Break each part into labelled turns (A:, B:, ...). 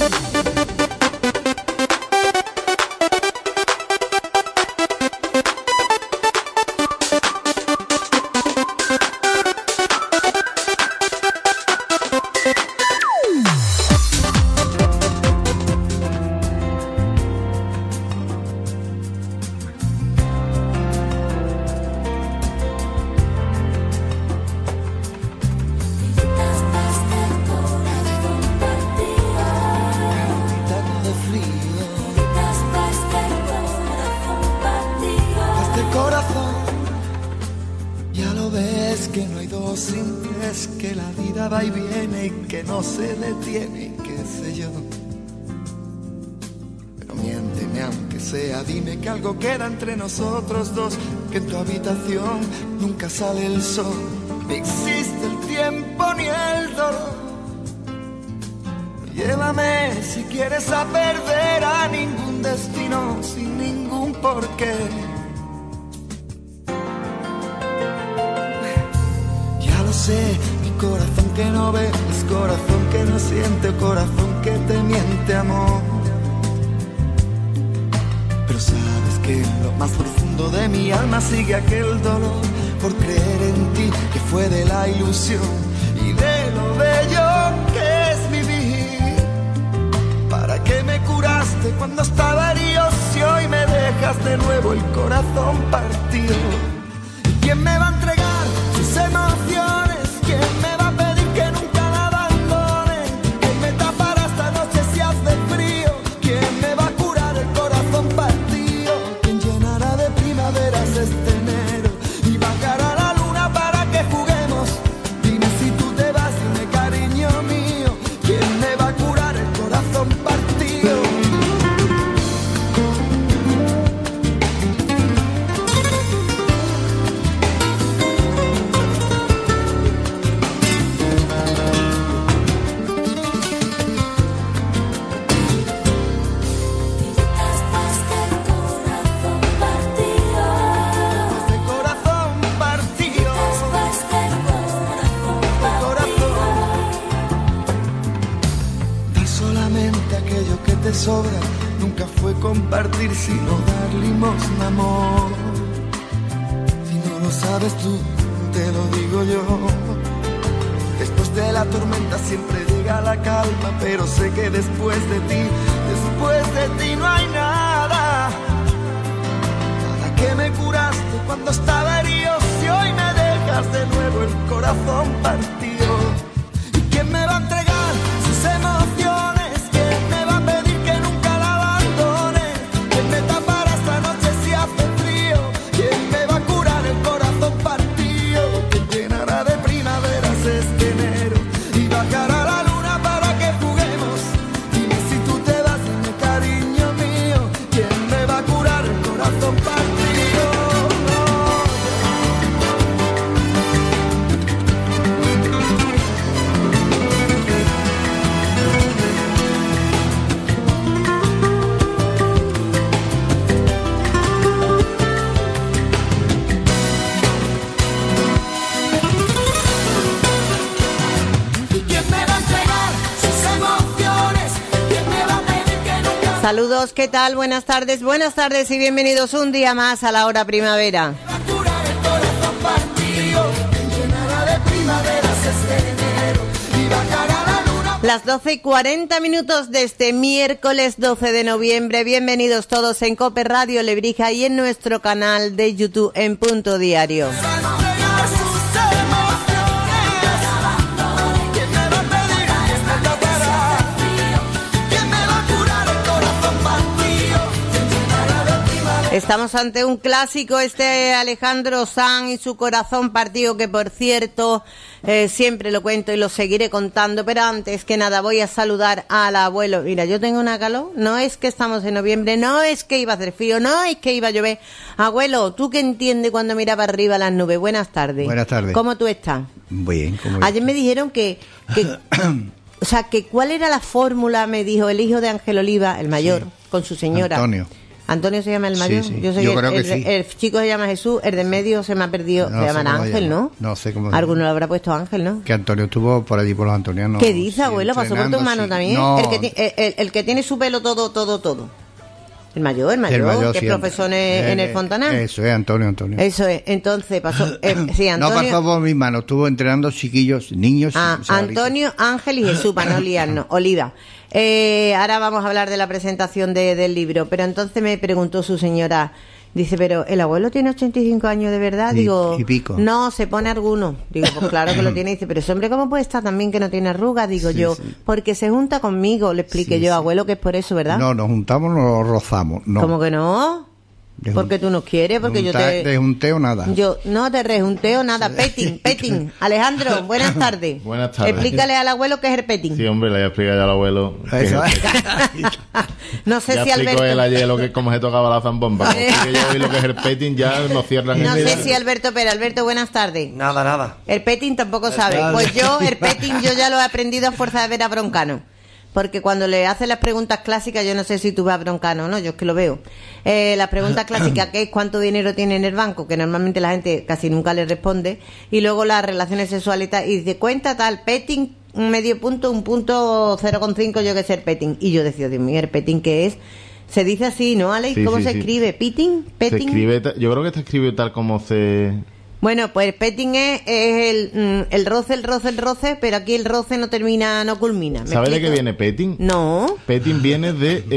A: Entre nosotros dos, que en tu habitación nunca sale el sol, ni existe el tiempo ni el dolor. Llévame si quieres a perder a ningún destino sin ningún porqué. Ya lo sé, mi corazón que no ve, es corazón que no siente, o corazón que te miente, amor. Pero sabes que en lo más profundo de mi alma sigue aquel dolor por creer en ti, que fue de la ilusión y de lo bello que es vivir. ¿Para qué me curaste cuando estaba herido si hoy me dejas de nuevo el corazón partido? ¿Y quién me va a entregar sus emociones? ¿Quién me va a pedir que nunca la abandone? ¿Quién me tapará esta noche si hace frío? ¿Quién me va a curar el corazón partido? ¿Quién llenará de primaveras este enero y bajará la luna para que juguemos? Dime si tú te vas, dime cariño mío, ¿quién me va a curar el corazón partido? Sobra, nunca fue compartir sino dar limosna, amor. Si no lo sabes tú, te lo digo yo. Después de la tormenta siempre llega la calma, pero sé que después de ti no hay nada. ¿Para qué me curaste cuando estaba herido si hoy me dejas de nuevo el corazón partido? ¿Y quién me va a entregar sus emociones?
B: Saludos, ¿qué tal? Buenas tardes y bienvenidos un día más a la hora primavera. Las 12:40 de este miércoles 12 de noviembre. Bienvenidos todos en Cope Radio Lebrija y en nuestro canal de YouTube en Punto Diario. Estamos ante un clásico, Alejandro Sanz y su corazón partido, que por cierto siempre lo cuento y lo seguiré contando, pero antes que nada voy a saludar al abuelo. Mira, yo tengo una calor, no es que estamos en noviembre, no es que iba a hacer frío, no es que iba a llover. Abuelo, ¿tú qué entiendes cuando mira para arriba las nubes? Buenas tardes.
C: Buenas tardes.
B: ¿Cómo tú estás?
C: Bien,
B: Ayer me dijeron que o sea, que cuál era la fórmula, me dijo el hijo de Ángel Oliva, el mayor, sí, con su señora. ¿Antonio se llama el mayor?
C: Sí.
B: Yo sé
C: Yo
B: que
C: creo que sí.
B: el chico se llama Jesús, el de en medio se me ha perdido,
C: No
B: se
C: sé
B: llaman
C: cómo
B: Ángel,
C: llama.
B: ¿no?
C: No sé cómo se
B: Alguno
C: llama.
B: lo habrá puesto Ángel, ¿no?
C: Que Antonio estuvo por allí por los antonianos.
B: ¿Qué dice,
C: sí,
B: abuelo? ¿Pasó por tu hermano
C: sí.
B: también?
C: No,
B: El que tiene su pelo todo. El mayor, que
C: sí,
B: es profesor en el Fontanar.
C: Eso es, Antonio.
B: Eso es, entonces pasó, sí, Antonio.
C: No pasó por mis manos, estuvo entrenando chiquillos, niños.
B: Antonio, Ángel y Jesús, para no liarnos. Oliva. Ahora vamos a hablar de la presentación del libro, pero entonces me preguntó su señora, dice, pero ¿el abuelo tiene 85 años de verdad? Digo,
C: y pico.
B: No, se pone alguno. Digo, pues claro que lo tiene. Dice, pero ese hombre, ¿cómo puede estar también que no tiene arrugas? Digo
C: Sí,
B: yo,
C: sí.
B: porque se junta conmigo, le expliqué yo, abuelo, que es por eso, ¿verdad?
C: No, nos juntamos, nos rozamos. No.
B: ¿Cómo que no?
C: De
B: Porque tú no quieres, porque yo te...
C: De junteo nada.
B: Yo no te rejunteo nada. Petting. Alejandro, buenas tardes.
D: Buenas tardes.
B: Explícale al abuelo qué es el petting.
D: Sí, hombre, le voy a explicar ya al abuelo.
C: Eso.
B: No sé
D: Ya
B: si
D: explicó él
B: Alberto...
D: ayer cómo se tocaba la zambomba. Como explique yo hoy lo que es el petting, ya nos cierran
B: No
D: el
B: sé
D: día.
B: si Alberto, pero Alberto, buenas tardes.
E: Nada.
B: El petting tampoco sabe. Pues yo, el petting, yo ya lo he aprendido a fuerza de ver a Broncano. Porque cuando le hacen las preguntas clásicas, yo no sé si tú vas a Broncano o no, yo es que lo veo. Las preguntas clásicas, que es cuánto dinero tiene en el banco, que normalmente la gente casi nunca le responde. Y luego las relaciones sexuales y tal, y dice, cuenta tal, petting, un medio punto, un punto 0,5, yo que sé, el petting. Y yo decía, Dios mío, ¿el petting qué es? Se dice así, ¿no, Alex?
D: Sí,
B: ¿Cómo
D: sí,
B: se
D: sí.
B: escribe? ¿Petting?
D: Se
B: ¿Petting?
D: escribe, yo creo que está escrito tal como se...
B: Bueno, pues el petting es el roce, pero aquí el roce no termina, no culmina. ¿Me
D: ¿Sabe de
B: explico?
D: qué viene petting?
B: No.
D: Petting viene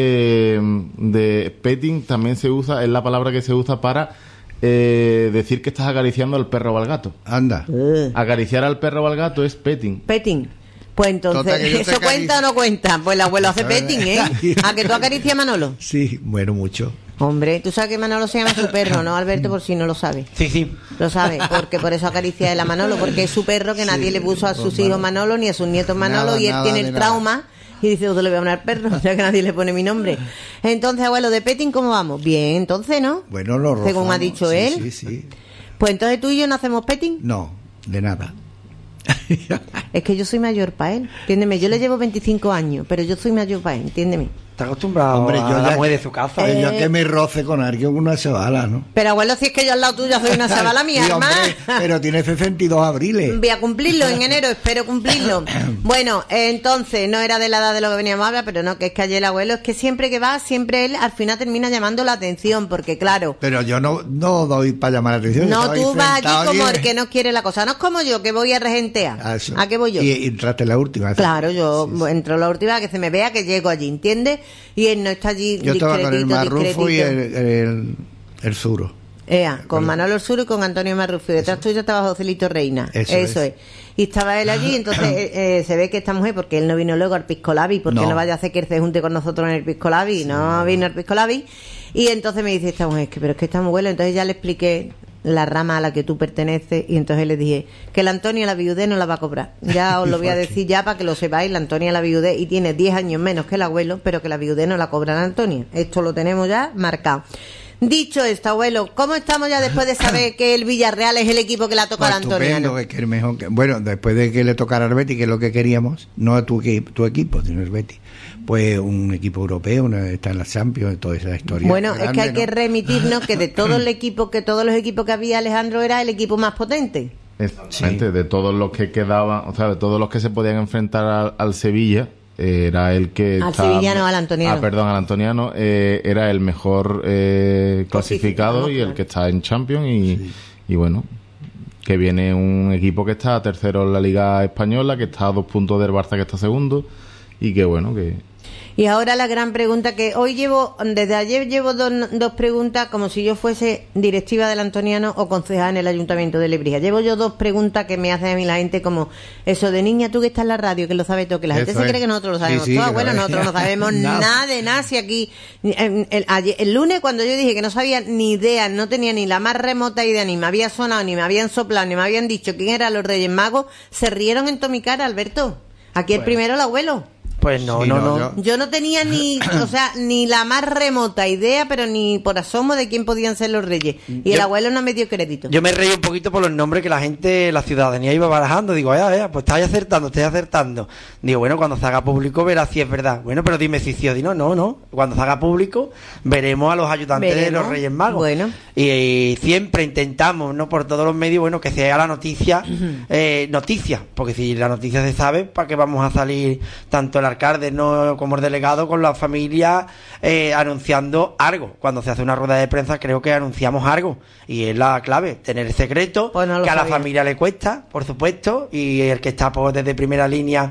D: de petting, también se usa, es la palabra que se usa para decir que estás acariciando al perro o al gato.
C: Anda.
D: Acariciar al perro o al gato es petting.
B: Petting. Pues entonces,
C: Total, que yo te
B: ¿eso cuenta o no cuenta? Pues el abuelo hace petting, ¿eh? ¿A que tú acaricias a Manolo?
C: Sí, bueno, mucho.
B: Hombre, tú sabes que Manolo se llama su perro, ¿no, Alberto? Por si no lo sabe.
E: Sí.
B: Lo sabe, porque por eso acaricia él a Manolo, porque es su perro que nadie le puso a sus hijos Manolo ni a sus nietos Manolo,
C: Nada,
B: y él
C: nada
B: tiene
C: de
B: el
C: nada.
B: trauma y dice, ¿dónde le voy a poner perro? O sea que nadie le pone mi nombre. Entonces, abuelo, de petting, ¿cómo vamos? Bien, entonces, ¿no?
C: Bueno, lo rozamos.
B: Según ha dicho
C: sí,
B: él.
C: Sí.
B: Pues entonces tú y yo no hacemos petting.
C: No, de nada.
B: Es que yo soy mayor para él, entiéndeme. Yo le llevo 25 años, pero yo soy mayor para él, entiéndeme.
E: Está acostumbrado
C: Hombre,
E: a
C: yo
E: la
C: ya-
E: mujer de su casa.
C: Yo que me roce con alguien una chavala, ¿no?
B: Pero abuelo, si es que yo al lado tuyo soy una chavala, mi
C: Sí,
B: arma.
C: hombre, pero tiene 62 abriles.
B: Voy a cumplirlo en enero, espero cumplirlo. Bueno, entonces, no era de la edad de lo que veníamos a hablar, pero no, que es que ayer el abuelo, es que siempre que va, siempre él al final termina llamando la atención, porque claro,
C: Pero yo no doy para llamar la atención.
B: no,
C: estaba ahí
B: tú vas
C: sentado
B: allí como
C: allí.
B: el que no quiere la cosa. No es como yo, que voy a regentear.
C: Ah, eso.
B: ¿A qué voy yo?
C: Y entraste en la última.
B: Claro, yo entro la última, que se me vea que llego allí, ¿entiendes? Y él no está allí
C: Yo estaba con el Marrufo y
B: discretito.
C: el Suro.
B: Con Manolo Orsuro y con Antonio Marrufo. Detrás tuyo estaba Joselito Reina.
C: Eso
B: es. Y estaba él allí, entonces se ve que esta mujer, porque él no vino luego al Piscolabi, porque no vaya a hacer que él se junte con nosotros en el Piscolabi, no vino al Piscolabi. Y entonces me dice esta mujer, pero es que está muy bueno. Entonces ya le expliqué la rama a la que tú perteneces, y entonces le dije que la Antonia la viudez no la va a cobrar. Ya os lo voy a decir ya para que lo sepáis, la Antonia la viudez, y tiene 10 años menos que el abuelo, pero que la viudez no la cobra la Antonia. Esto lo tenemos ya marcado. Dicho esto, abuelo, ¿cómo estamos ya después de saber que el Villarreal es el equipo que le ha tocado a la Antonia?
C: Estupendo, que es el mejor bueno, después de que le tocara al Betis, que es lo que queríamos, no tu equipo, sino el Betis, pues un equipo europeo, está en la Champions, toda esa historia.
B: Bueno,
C: grande,
B: es que hay que
C: ¿no?
B: remitirnos que de todo el equipo, que todos los equipos que había, Alejandro era el equipo más potente.
D: Exactamente, de todos los que quedaban, o sea, de todos los que se podían enfrentar al Sevilla, era el que
B: Al sevillano, al antoniano.
D: perdón, al antoniano, era el mejor clasificado y el que está en Champions y bueno, que viene un equipo que está tercero en la Liga Española, que está a 2 puntos del Barça, que está segundo, y que bueno, que...
B: Y ahora la gran pregunta que hoy desde ayer llevo dos preguntas como si yo fuese directiva del Antoniano o concejal en el Ayuntamiento de Lebrija. Llevo yo 2 preguntas que me hace a mí la gente como eso de niña, tú que estás en la radio, que lo sabes todo, que la gente
C: Eso
B: se
C: es.
B: cree que nosotros lo sabemos
C: Sí,
B: todo.
C: que
B: Bueno,
C: lo
B: nosotros no sabemos nada de nada. Si aquí, el lunes cuando yo dije que no sabía ni idea, no tenía ni la más remota idea, ni me había sonado, ni me habían soplado, ni me habían dicho quién eran los Reyes Magos, se rieron en toda mi cara, Alberto. Aquí el primero el abuelo.
E: Pues no.
B: Yo no tenía ni, o sea, ni la más remota idea, pero ni por asomo de quién podían ser los reyes. Y el abuelo no me dio crédito.
E: Yo me reí un poquito por los nombres que la gente, la ciudadanía iba barajando. Digo, pues estáis acertando. Digo, bueno, cuando se haga público verás si es verdad. Bueno, pero dime si sí o no. Cuando se haga público veremos a los ayudantes de los Reyes Magos.
B: Bueno.
E: Y siempre intentamos, ¿no? Por todos los medios, bueno, que se haga la noticia, porque si la noticia se sabe, ¿para qué vamos a salir tanto el alcalde como el delegado con la familia anunciando algo? Cuando se hace una rueda de prensa creo que anunciamos algo, y es la clave, tener el secreto,
B: pues no
E: que a la
B: sabía.
E: familia le cuesta, por supuesto, y el que está pues, desde primera línea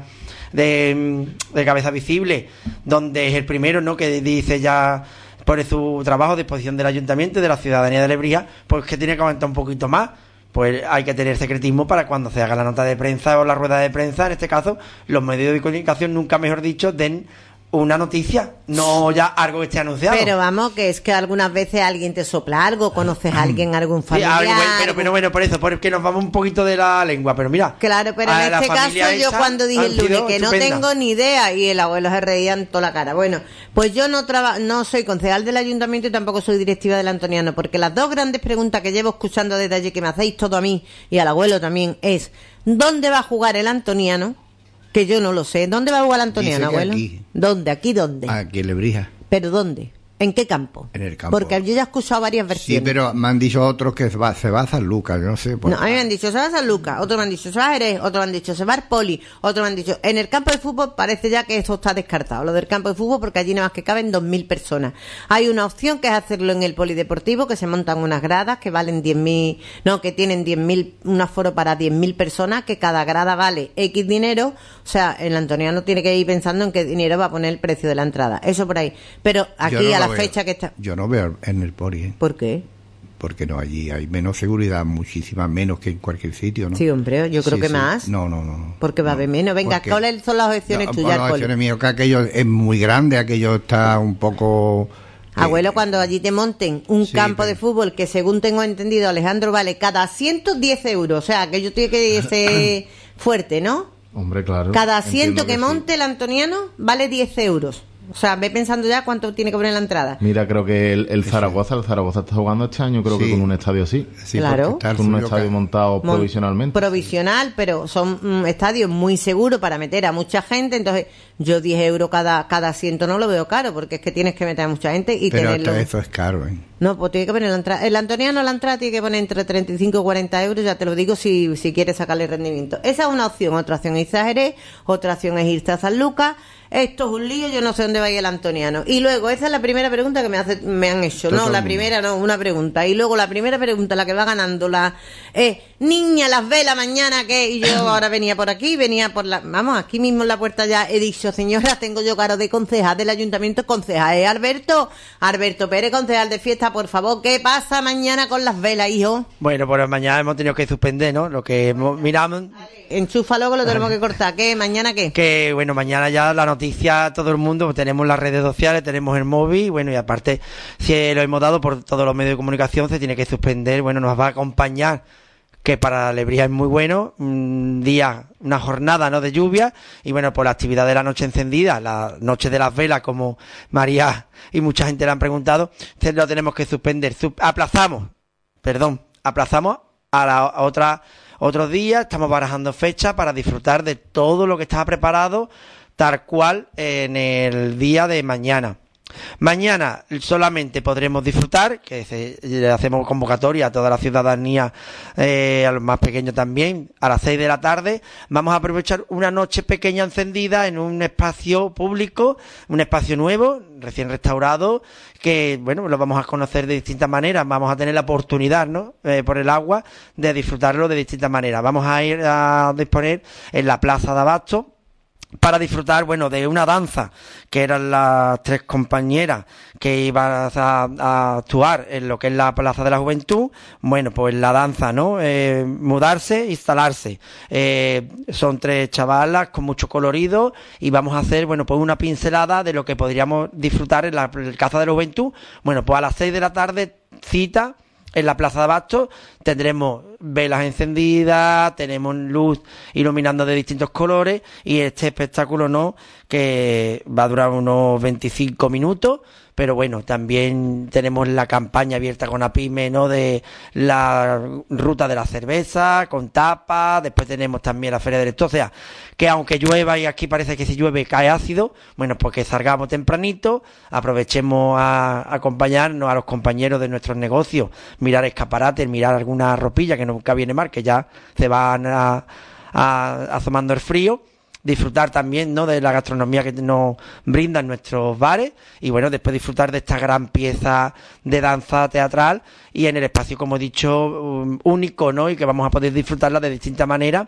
E: de cabeza visible, donde es el primero, ¿no? Que dice ya pone su trabajo a disposición del ayuntamiento y de la ciudadanía de Lebrija, pues que tiene que aumentar un poquito más. Pues hay que tener secretismo para cuando se haga la nota de prensa o la rueda de prensa, en este caso, los medios de comunicación, nunca mejor dicho, den una noticia, no ya algo que esté anunciado.
B: Pero vamos, que es que algunas veces alguien te sopla algo, conoces a alguien, algún familiar.
E: Sí, pero bueno, por eso, porque nos vamos un poquito de la lengua, pero mira.
B: Claro, pero en este caso yo cuando dije el lunes que no tengo ni idea, y el abuelo se reía en toda la cara. Bueno, pues yo no soy concejal del ayuntamiento y tampoco soy directiva del Antoniano, porque las dos grandes preguntas que llevo escuchando desde allí, que me hacéis todo a mí y al abuelo también, es ¿dónde va a jugar el Antoniano? Que yo no lo sé. ¿Dónde va a jugar el Antoniano, abuelo?
C: Aquí.
B: ¿Dónde? ¿Aquí dónde?
C: Aquí en Lebrija.
B: ¿Pero dónde? ¿En qué campo?
C: En el campo.
B: Porque yo ya he escuchado varias versiones.
C: Sí, pero me han dicho otros que se va a San Lucas, yo no sé.
B: No, a mí me han dicho se va a San Lucas, otros me han dicho se va a Jerez, otros me han dicho se va al Poli, otros me han dicho en el campo de fútbol parece ya que esto está descartado, lo del campo de fútbol, porque allí nada más que caben 2.000 personas. Hay una opción que es hacerlo en el polideportivo, que se montan unas gradas que valen 10.000, no, que tienen 10.000, un aforo para 10.000 personas, que cada grada vale X dinero, o sea, el Antoniano tiene que ir pensando en qué dinero va a poner el precio de la entrada, eso por ahí. Pero aquí a la fecha que está...
C: Yo no veo en el Poli, ¿eh?
B: ¿Por qué?
C: Porque no, allí hay menos seguridad, muchísima menos que en cualquier sitio, ¿no?
B: Sí, hombre, yo creo que más.
C: No.
B: Porque va a haber menos. Venga, ¿cuáles son las objeciones tuyas,
C: las objeciones mías, que aquello es muy grande, aquello está un poco...
B: Abuelo, cuando allí te monten un campo de fútbol que, según tengo entendido, Alejandro, vale cada asiento 10 euros. O sea, aquello tiene que ser fuerte, ¿no?
D: Hombre, claro.
B: Cada asiento que
D: sí.
B: monte el Antoniano vale 10 euros. O sea, ve pensando ya cuánto tiene que poner la entrada.
D: Mira, creo que el Zaragoza está jugando este año, creo que con un estadio así.
C: Sí,
B: claro.
D: Con un estadio montado provisionalmente.
B: Provisional, pero son estadios muy seguros para meter a mucha gente. Entonces, yo 10 euros cada asiento no lo veo caro, porque es que tienes que meter a mucha gente y
C: pero
B: tenerlo.
C: Pero eso es caro, ¿eh?
B: No, pues tiene que poner la entrada. El Antoniano, la entrada tiene que poner entre 35 y 40 euros, ya te lo digo, si quieres sacarle rendimiento. Esa es una opción. Otra opción es irse a Jerez, otra opción es irse a San Lucas. Esto es un lío, yo no sé dónde va a ir el Antoniano. Y luego, esa es la primera pregunta que me han hecho. No, la primera no, una pregunta. Y luego la primera pregunta, la que va ganando, niña, las velas mañana, ¿qué? Y yo ahora venía por aquí, vamos, aquí mismo en la puerta ya he dicho, señora, tengo yo caro de concejal del ayuntamiento, concejal, Alberto Pérez, concejal de fiesta, por favor, ¿qué pasa mañana con las velas, hijo?
E: Bueno, pues mañana hemos tenido que suspender, ¿no? Lo que miramos...
B: Enchúfalo, que lo tenemos que cortar. ¿Qué? ¿Mañana qué?
E: Que, bueno, mañana ya la noticia, todo el mundo, tenemos las redes sociales, tenemos el móvil, bueno, y aparte, si lo hemos dado por todos los medios de comunicación, se tiene que suspender, bueno, nos va a acompañar, que para Lebrija es muy bueno, una jornada, ¿no?, de lluvia, y bueno, por la actividad de la noche encendida, la noche de las velas, como María y mucha gente le han preguntado, lo tenemos que suspender, aplazamos a otros días, estamos barajando fechas para disfrutar de todo lo que está preparado, tal cual en el día de mañana. Mañana solamente podremos disfrutar, que le hacemos convocatoria a toda la ciudadanía, a los más pequeños también, a las 6 de la tarde. Vamos a aprovechar una noche pequeña encendida en un espacio público, un espacio nuevo, recién restaurado, que, bueno, lo vamos a conocer de distintas maneras. Vamos a tener la oportunidad, ¿no?, por el agua, de disfrutarlo de distintas maneras. Vamos a ir a disponer en la Plaza de Abasto para disfrutar, bueno, de una danza, que eran las 3 compañeras que iban a actuar en lo que es la Plaza de la Juventud. Bueno, pues la danza, ¿no? Mudarse, instalarse. Son 3 chavalas con mucho colorido y vamos a hacer, bueno, pues una pincelada de lo que podríamos disfrutar en la Plaza de la Juventud. Bueno, pues a las 6 de la tarde, cita en la Plaza de Abasto, tendremos velas encendidas, tenemos luz iluminando de distintos colores y este espectáculo, ¿no?, que va a durar unos 25 minutos. Pero bueno, también tenemos la campaña abierta con APIME, ¿no?, de la ruta de la cerveza, con tapas. Después tenemos también la Feria del Esto. O sea, que aunque llueva, y aquí parece que si llueve cae ácido, bueno, pues que salgamos tempranito, aprovechemos a acompañarnos a los compañeros de nuestros negocios, mirar escaparates, mirar alguna ropilla, que nunca viene mal, que ya se van asomando el frío. Disfrutar también, ¿no?, de la gastronomía que nos brindan nuestros bares y bueno, después disfrutar de esta gran pieza de danza teatral y en el espacio, como he dicho, único, ¿no?, y que vamos a poder disfrutarla de distintas maneras.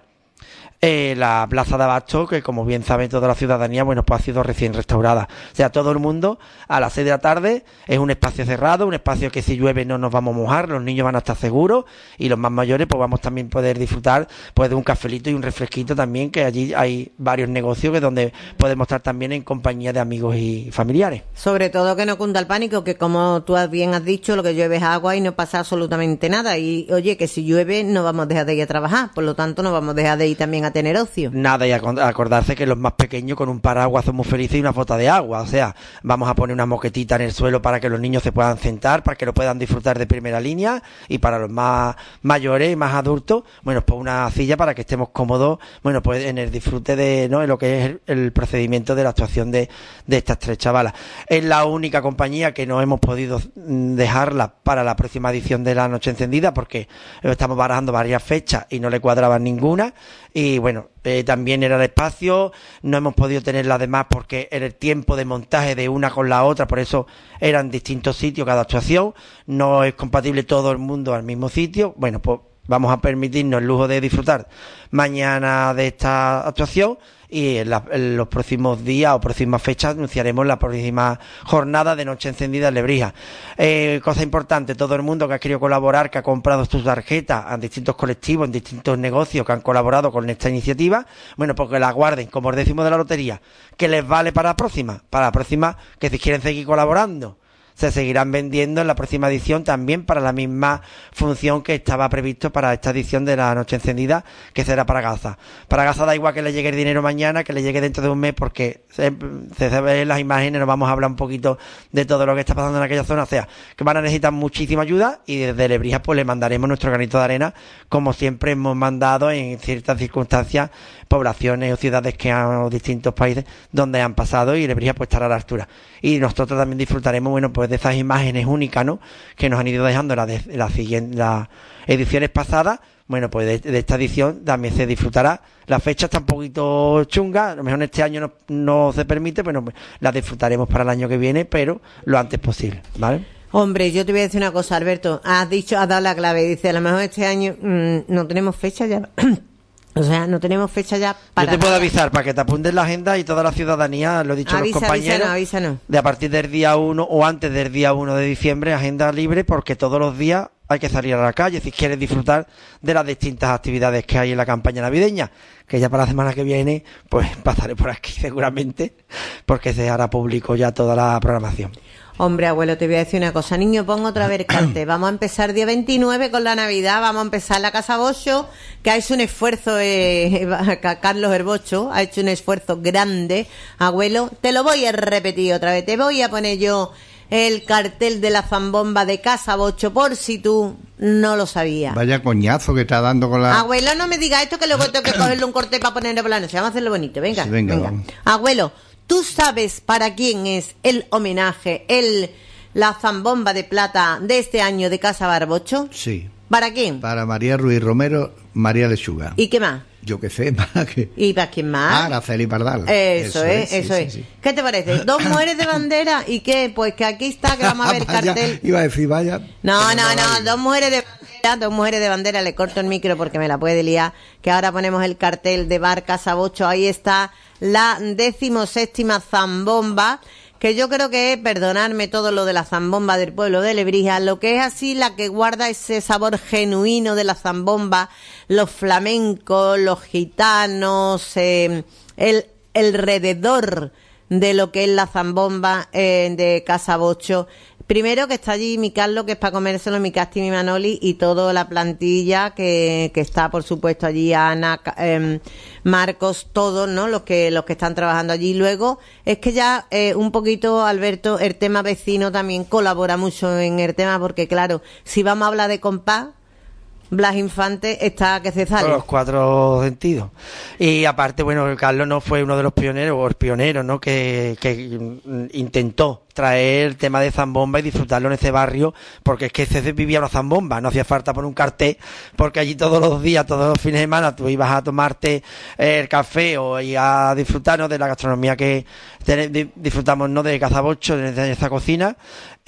E: La Plaza de Abasto, que como bien sabe toda la ciudadanía, bueno, pues ha sido recién restaurada. O sea, todo el mundo a las 6 de la tarde, es un espacio cerrado, un espacio que si llueve no nos vamos a mojar, los niños van a estar seguros y los más mayores pues vamos también a poder disfrutar pues de un cafelito y un refresquito también, que allí hay varios negocios que donde podemos estar también en compañía de amigos y familiares.
B: Sobre todo que no cunda el pánico, que como tú bien has dicho, lo que llueve es agua y no pasa absolutamente nada. Y oye, que si llueve no vamos a dejar de ir a trabajar, por lo tanto no vamos a dejar de ir también a tener ocio.
E: Nada, y acordarse que los más pequeños con un paraguas son muy felices y una bota de agua. O sea, vamos a poner una moquetita en el suelo para que los niños se puedan sentar, para que lo puedan disfrutar de primera línea, y para los más mayores y más adultos, bueno, pues una silla para que estemos cómodos, bueno, pues en el disfrute de, ¿no?, en lo que es el procedimiento de la actuación de estas tres chavalas. Es la única compañía que no hemos podido dejarla para la próxima edición de la Noche Encendida, porque estamos barajando varias fechas y no le cuadraban ninguna. Y bueno, también era el espacio, no hemos podido tener las demás porque era el tiempo de montaje de una con la otra, por eso eran distintos sitios cada actuación, no es compatible todo el mundo al mismo sitio. Bueno, pues vamos a permitirnos el lujo de disfrutar mañana de esta actuación y en los próximos días o próximas fechas anunciaremos la próxima jornada de Noche Encendida en Lebrija. Cosa importante, todo el mundo que ha querido colaborar, que ha comprado sus tarjetas a distintos colectivos, en distintos negocios que han colaborado con esta iniciativa, bueno, pues que la guarden como el décimo de la lotería, que les vale para la próxima, que si quieren seguir colaborando se seguirán vendiendo en la próxima edición también para la misma función que estaba previsto para esta edición de la Noche Encendida, que será para Gaza. Para Gaza da igual que le llegue el dinero mañana, que le llegue dentro de un mes, porque se ven las imágenes, nos vamos a hablar un poquito de todo lo que está pasando en aquella zona. O sea, que van a necesitar muchísima ayuda y desde Lebrija pues le mandaremos nuestro granito de arena, como siempre hemos mandado en ciertas circunstancias, poblaciones o ciudades que han distintos países donde han pasado, y Lebrija pues estará a la altura. Y nosotros también disfrutaremos, bueno, pues de esas imágenes únicas, ¿no?, que nos han ido dejando las ediciones pasadas. Bueno, pues de esta edición también se disfrutará. La fecha está un poquito chunga, a lo mejor en este año no se permite, pero la disfrutaremos para el año que viene, pero lo antes posible, ¿vale?
B: Hombre, yo te voy a decir una cosa, Alberto, has dado la clave, dice, a lo mejor este año no tenemos fecha ya. O sea, no tenemos fecha ya para...
E: Yo te puedo avisar para que te apuntes la agenda y toda la ciudadanía, lo he dicho a los compañeros,
B: avísanos.
E: De a partir del día 1 o antes del día 1 de diciembre, agenda libre, porque todos los días hay que salir a la calle si quieres disfrutar de las distintas actividades que hay en la campaña navideña, que ya para la semana que viene pues pasaré por aquí seguramente, porque se hará público ya toda la programación.
B: Hombre, abuelo, te voy a decir una cosa. Niño, pon otra vez el cartel. Vamos a empezar día 29 con la Navidad. Vamos a empezar la Casa Bocho, que ha hecho un esfuerzo, Carlos Herbocho ha hecho un esfuerzo grande. Abuelo, te lo voy a repetir otra vez. Te voy a poner yo el cartel de la zambomba de Casa Bocho, por si tú no lo sabías.
C: Vaya coñazo que está dando con la...
B: Abuelo, no me digas esto, que luego tengo que cogerle un corte para ponerlo por la noche. Vamos a hacerlo bonito. Venga,
C: sí, venga.
B: Abuelo, ¿tú sabes para quién es el homenaje, la zambomba de plata de este año de Casa Barbocho?
C: Sí.
B: ¿Para quién?
C: Para María Ruiz Romero, María Lechuga.
B: ¿Y qué más?
C: Yo qué sé, ¿para qué?
B: ¿Y para quién más?
C: Araceli Pardal.
B: Eso es. Sí. ¿Qué te parece? ¿Dos mujeres de bandera? ¿Y qué? Pues que aquí está, que vamos a ver el cartel.
C: Iba a decir, vaya.
B: No, dos mujeres de bandera, le corto el micro porque me la puede liar, que ahora ponemos el cartel de Bar Casa Bocho, ahí está la 17ª zambomba, que yo creo que es, perdonadme todo lo de la zambomba del pueblo de Lebrija, lo que es así la que guarda ese sabor genuino de la zambomba, los flamencos, los gitanos, el alrededor de lo que es la zambomba de Casa Bocho, Primero que está allí mi Carlos, que es para comérselo, mi Casti, mi Manoli y toda la plantilla que está, por supuesto, allí, Ana, Marcos, todos, ¿no? Los que están trabajando allí. Luego es que ya un poquito, Alberto, el tema vecino también colabora mucho en el tema, porque claro, si vamos a hablar de compás, Blas Infante está que se sale.
E: Con los 4 sentidos. Y aparte, bueno, Carlos no fue uno de los pioneros, o el pionero, ¿no? Que intentó traer el tema de zambomba y disfrutarlo en ese barrio, porque es que se vivía una zambomba, no hacía falta poner un cartel, porque allí todos los días, todos los fines de semana, tú ibas a tomarte el café o a disfrutarnos de la gastronomía que disfrutamos, ¿no? De Cazabocho, de esa cocina.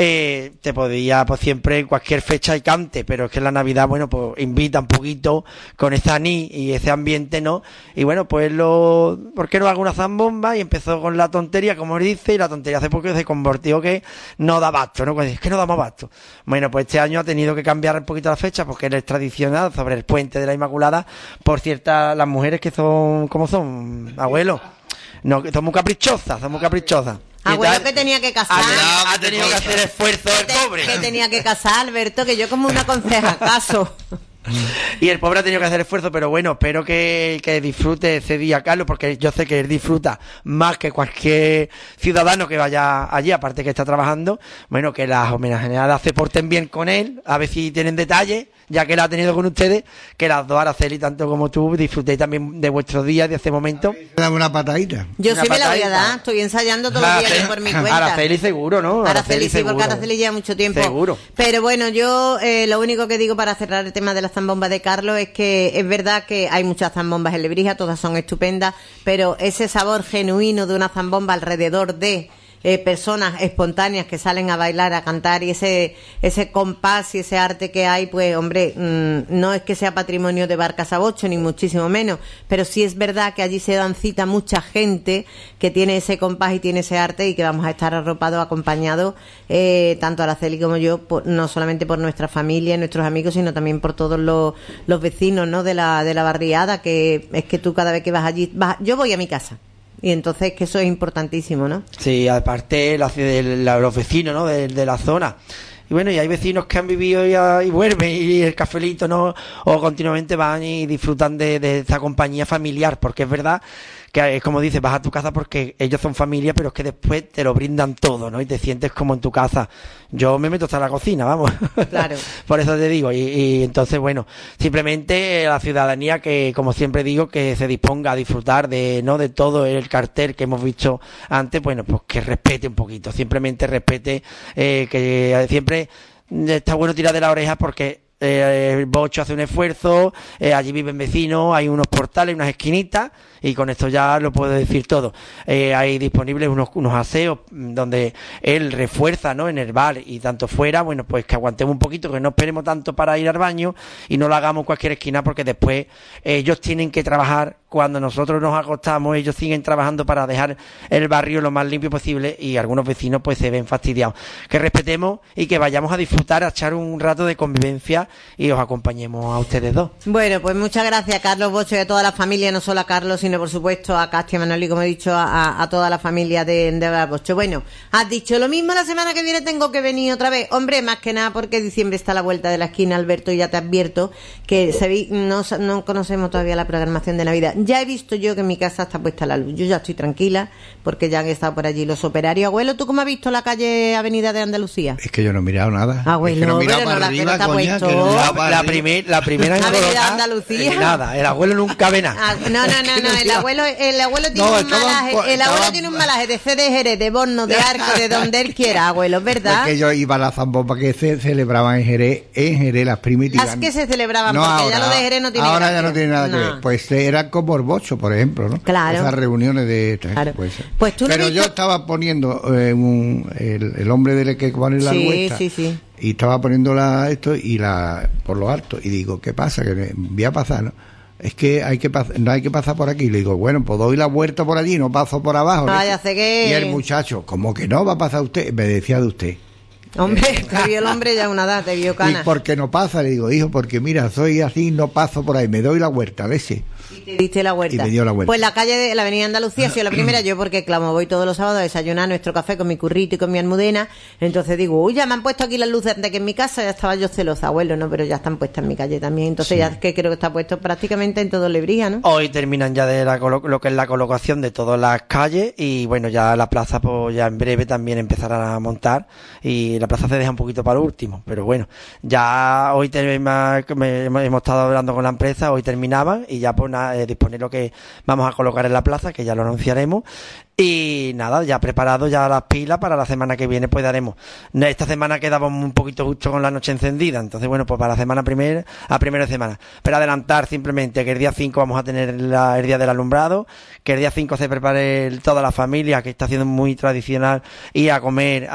E: Te podía, pues siempre en cualquier fecha y cante, pero es que en la Navidad, bueno, pues invita un poquito con ese anís y ese ambiente, ¿no? Y bueno, pues ¿por qué no hago una zambomba? Y empezó con la tontería, como dice, y la tontería hace poco se convirtió que no da abasto, ¿no? Pues es que no damos abasto. Bueno, pues este año ha tenido que cambiar un poquito la fecha porque es tradicional sobre el puente de la Inmaculada por ciertas, las mujeres que son, ¿cómo son? Abuelo. No, que son muy caprichosas,
B: Abuelo que tenía que casar.
E: Ha tenido que hacer esfuerzo el pobre.
B: Que tenía que casar, Alberto, que yo como una conseja caso.
E: Y el pobre ha tenido que hacer esfuerzo, pero bueno, espero que disfrute ese día, Carlos, porque yo sé que él disfruta más que cualquier ciudadano que vaya allí, aparte que está trabajando. Bueno, que las homenajeadas se porten bien con él, a ver si tienen detalles, ya que él ha tenido con ustedes, que las dos, Araceli, tanto como tú, disfrutéis también de vuestros días, de este momento.
C: Dame una patadita.
B: Yo sí me la voy a dar, estoy ensayando todos los días por mi cuenta.
E: Araceli seguro, ¿no?
B: Araceli sí, porque Araceli lleva mucho tiempo.
E: Seguro.
B: Pero bueno, yo lo único que digo para cerrar el tema de las zambombas de Carlos es que es verdad que hay muchas zambombas en Lebrija, todas son estupendas, pero ese sabor genuino de una zambomba alrededor de personas espontáneas que salen a bailar, a cantar, y ese compás y ese arte que hay, pues hombre, no es que sea patrimonio de Bar Cazabocho ni muchísimo menos, pero sí es verdad que allí se dan cita mucha gente que tiene ese compás y tiene ese arte, y que vamos a estar arropados, acompañados, tanto Araceli como yo, no solamente por nuestra familia y nuestros amigos, sino también por todos los vecinos, ¿no? de la barriada, que es que tú cada vez que vas allí, yo voy a mi casa. Y entonces que eso es importantísimo, ¿no?
E: Sí, aparte los vecinos, ¿no? de la zona. Y bueno, y hay vecinos que han vivido y vuelven, y el cafelito, ¿no? O continuamente van y disfrutan de esa compañía familiar, porque es verdad que es como dices, vas a tu casa porque ellos son familia, pero es que después te lo brindan todo, ¿no? Y te sientes como en tu casa. Yo me meto hasta la cocina, vamos.
B: Claro.
E: Por eso te digo. Y entonces, bueno, simplemente la ciudadanía que, como siempre digo, que se disponga a disfrutar de todo el cartel que hemos visto antes, bueno, pues que respete un poquito. Simplemente respete, que siempre está bueno tirar de la oreja, porque el Bocho hace un esfuerzo, allí viven vecinos, hay unos portales, unas esquinitas, y con esto ya lo puedo decir todo. Hay disponibles unos aseos donde él refuerza, ¿no? En el bar y tanto fuera, bueno, pues que aguantemos un poquito, que no esperemos tanto para ir al baño y no lo hagamos en cualquier esquina, porque después ellos tienen que trabajar. Cuando nosotros nos acostamos, ellos siguen trabajando para dejar el barrio lo más limpio posible, y algunos vecinos pues se ven fastidiados. Que respetemos y que vayamos a disfrutar, a echar un rato de convivencia, y os acompañemos a ustedes dos.
B: Bueno, pues muchas gracias, Carlos Bocho, y a toda la familia, no solo a Carlos, sino por supuesto a Casti, a Manoli, como he dicho, a toda la familia de Bocho. Bueno, has dicho lo mismo, la semana que viene tengo que venir otra vez. Hombre, más que nada porque diciembre está a la vuelta de la esquina, Alberto, y ya te advierto que no conocemos todavía la programación de Navidad. Ya he visto yo que en mi casa está puesta la luz. Yo ya estoy tranquila porque ya han estado por allí los operarios. Abuelo, ¿tú cómo has visto la calle Avenida de Andalucía?
C: Es que yo no he mirado nada.
B: Abuelo,
C: es que no he mirado
B: pero
C: para
B: no,
C: arriba,
B: la
C: coña,
B: puesto.
C: que no he mirado para
E: La
C: arriba.
E: primera en
B: Avenida
E: colocar,
B: Andalucía.
E: nada, el abuelo nunca ve nada.
B: No, el abuelo tiene un malaje de CD Jerez, de Borno, de Arco, de donde él quiera, abuelo, ¿verdad?
C: Es que yo iba a la zambomba que se celebraban en Jerez, las primitivas.
B: Las que se celebraban,
C: no,
B: porque
C: ahora,
B: ya lo de Jerez no tiene
C: ahora
B: gracia.
C: ya no tiene nada que ver. Pues era como el Bocho, por ejemplo, ¿no?
B: Claro.
C: Esas reuniones de...
B: Claro.
C: Pues
B: tú
C: pero
B: no
C: yo estaba poniendo el hombre del que pone la encuesta.
B: Sí.
C: Y estaba poniendo por lo alto, y digo, ¿qué pasa? Que voy a pasar, ¿no? Es que no hay que pasar por aquí. Le digo, bueno, pues doy la vuelta por allí, no paso por abajo. Y el muchacho, ¿cómo que no va a pasar usted? Me decía de usted.
B: Hombre, te vio el hombre ya una edad, te vio cana.
C: ¿Y por qué no pasa? Le digo, hijo, porque mira, soy así, no paso por ahí, me doy la vuelta a veces.
B: Y te diste la vuelta.
C: Y me dio la vuelta.
B: Pues la calle de la avenida Andalucía ha sido la primera, yo porque claro, voy todos los sábados a desayunar nuestro café con mi currito y con mi almudena, entonces digo, uy, ya me han puesto aquí las luces antes que en mi casa, ya estaba yo celosa, abuelo, no, pero ya están puestas en mi calle también, entonces sí. Ya es que creo que está puesto prácticamente en todo Lebrija, ¿no?
E: Hoy terminan ya de lo que es la colocación de todas las calles y bueno, ya la plaza pues ya en breve también empezarán a montar y la plaza se deja un poquito para lo último, pero bueno, ya hoy hemos estado hablando con la empresa, hoy terminaban y ya pues disponer lo que vamos a colocar en la plaza, que ya lo anunciaremos. Y nada, ya preparado ya las pilas para la semana que viene, pues daremos. Esta semana quedábamos un poquito justo con la noche encendida, entonces bueno, pues para la semana primera de semana. Pero adelantar simplemente que el día 5 vamos a tener el día del alumbrado, que el día 5 se prepare toda la familia, que está siendo muy tradicional, y a comer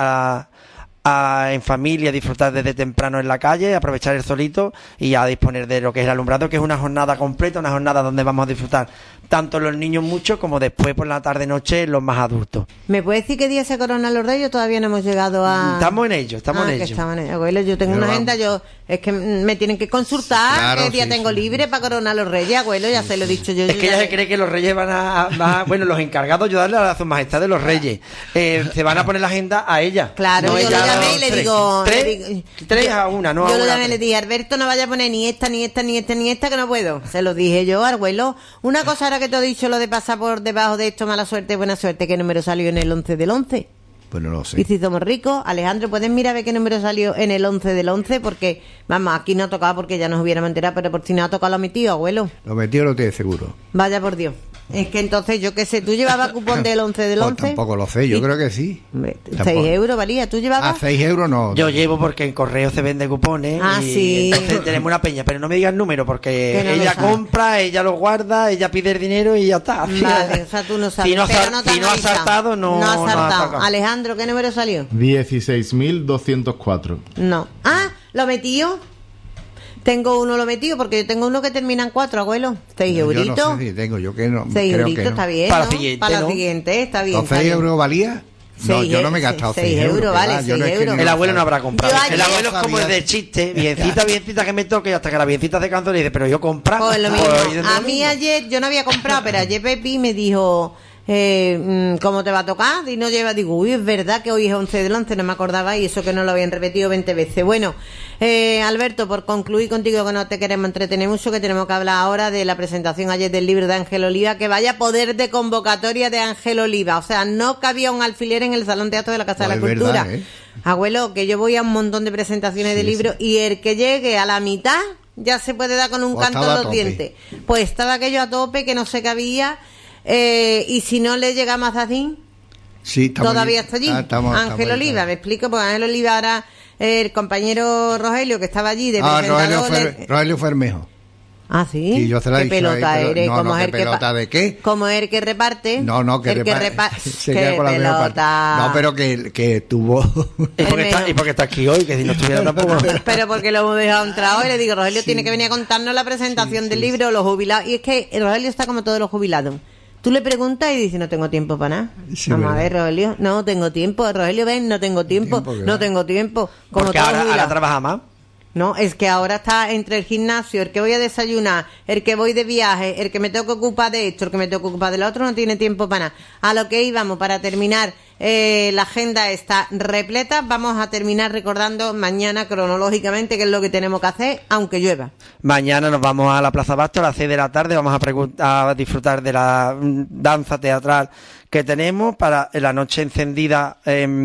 E: en familia, disfrutar desde temprano en la calle, aprovechar el solito y a disponer de lo que es el alumbrado, que es una jornada completa, una jornada donde vamos a disfrutar tanto los niños mucho como después por la tarde-noche los más adultos.
B: ¿Me puede decir qué día se coronan los reyes? Todavía no hemos llegado a...
E: Estamos en ello.
B: Abuelo, yo tengo una agenda, es que me tienen que consultar, claro, qué día tengo libre para coronar los reyes, abuelo, ya se lo he dicho yo.
E: Es que ella se cree que los reyes bueno, los encargados de ayudarle a su majestad de los reyes, se van a poner la agenda a ella.
B: Claro,
E: no
B: yo
E: ella,
B: lo llamé y le digo...
E: Tres a una, no a una.
B: Yo lo llamé y le dije, Alberto, no vaya a poner ni esta, que no puedo. Se lo dije yo, abuelo. Una cosa ahora que te he dicho, lo de pasar por debajo de esto, mala suerte, buena suerte, ¿qué número salió en el 11 del 11?
C: Pues no lo sé.
B: Y si somos ricos, Alejandro, ¿puedes mirar a ver qué número salió en el 11 del 11? Porque, vamos, aquí no ha tocado porque ya nos hubiéramos enterado, pero por si no ha tocado lo metido, abuelo.
C: Lo metido lo tienes seguro.
B: Vaya por Dios. Es que entonces, yo qué sé, ¿tú llevabas cupón del 11 del 11?
C: Pues tampoco lo sé, yo creo que sí.
B: 6 euros valía, ¿tú llevabas?
C: 6 euros no.
E: Yo llevo porque en correo se vende cupones.
B: Sí.
E: Entonces tenemos una peña, pero no me digas el número porque ella compra, ella lo guarda, ella pide el dinero y ya está.
B: Vale, o sea, tú no sabes.
E: Si no ha saltado, no
B: ha saltado. Alejandro, ¿qué número salió?
D: 16.204.
B: No. ¿Lo metió? Tengo uno lo metido porque yo tengo uno que termina en 4, abuelo. 6 euritos.
C: Yo no sé si tengo, yo que no.
B: 6 euritos está bien,
E: para
B: ¿no? Para la siguiente, está bien.
C: ¿Los 6 euros valía? No, yo no me he gastado 6 euros.
B: Vale, 6 euros.
E: El abuelo no habrá comprado. El abuelo es como el de chiste. Biencita que me toque, hasta que la biencita se cansa y dice, pero yo comprar.
B: Pues lo mismo. A mí ayer, yo no había comprado, pero ayer Pepi me dijo... ¿cómo te va a tocar? Y no lleva, digo, uy, es verdad que hoy es 11 del 11, no me acordaba y eso que no lo habían repetido 20 veces. Bueno, Alberto, por concluir contigo, que no te queremos entretener mucho, que tenemos que hablar ahora de la presentación ayer del libro de Ángel Oliva, que vaya poder de convocatoria de Ángel Oliva, o sea, no cabía un alfiler en el Salón Teatro de la Casa de la Cultura.
C: Verdad,
B: Abuelo, que yo voy a un montón de presentaciones de libros y el que llegue a la mitad ya se puede dar con un canto en los dientes. Pues estaba aquello a tope, que no se cabía. Y si no le llega a Mazadín,
C: sí,
B: todavía está allí. Ángel Oliva, me explico, porque Ángel Oliva ahora el compañero Rogelio que estaba allí de presentador.
C: Rogelio Fermejo.
B: Ah, sí.
C: Sí, yo se la he
B: ¿Qué
C: dicho
B: pelota
C: ahí,
B: eres?
C: No, ¿qué pelota de qué?
B: Como el que reparte.
C: No, que reparte. Se queda con la misma parte. No, pero que tuvo.
E: ¿Y porque está aquí hoy? Que si no estuviera tampoco.
B: Pero porque lo hemos dejado entrar hoy. Le digo, Rogelio tiene que venir a contarnos la presentación del libro, los jubilados. Y es que Rogelio está como todos los jubilados. Tú le preguntas y dice, no tengo tiempo para nada. Sí, vamos a ver, Rogelio, no tengo tiempo. Rogelio, ven, no tengo tiempo. No tengo tiempo. Como
E: porque ahora trabaja más.
B: No, es que ahora está entre el gimnasio, el que voy a desayunar, el que voy de viaje, el que me tengo que ocupar de esto, el que me tengo que ocupar del otro, no tiene tiempo para nada. A lo que íbamos, para terminar, la agenda está repleta. Vamos a terminar recordando mañana cronológicamente qué es lo que tenemos que hacer, aunque llueva.
E: Mañana nos vamos a la Plaza Basto a las 6 de la tarde, vamos a disfrutar de la danza teatral que tenemos para la noche encendida.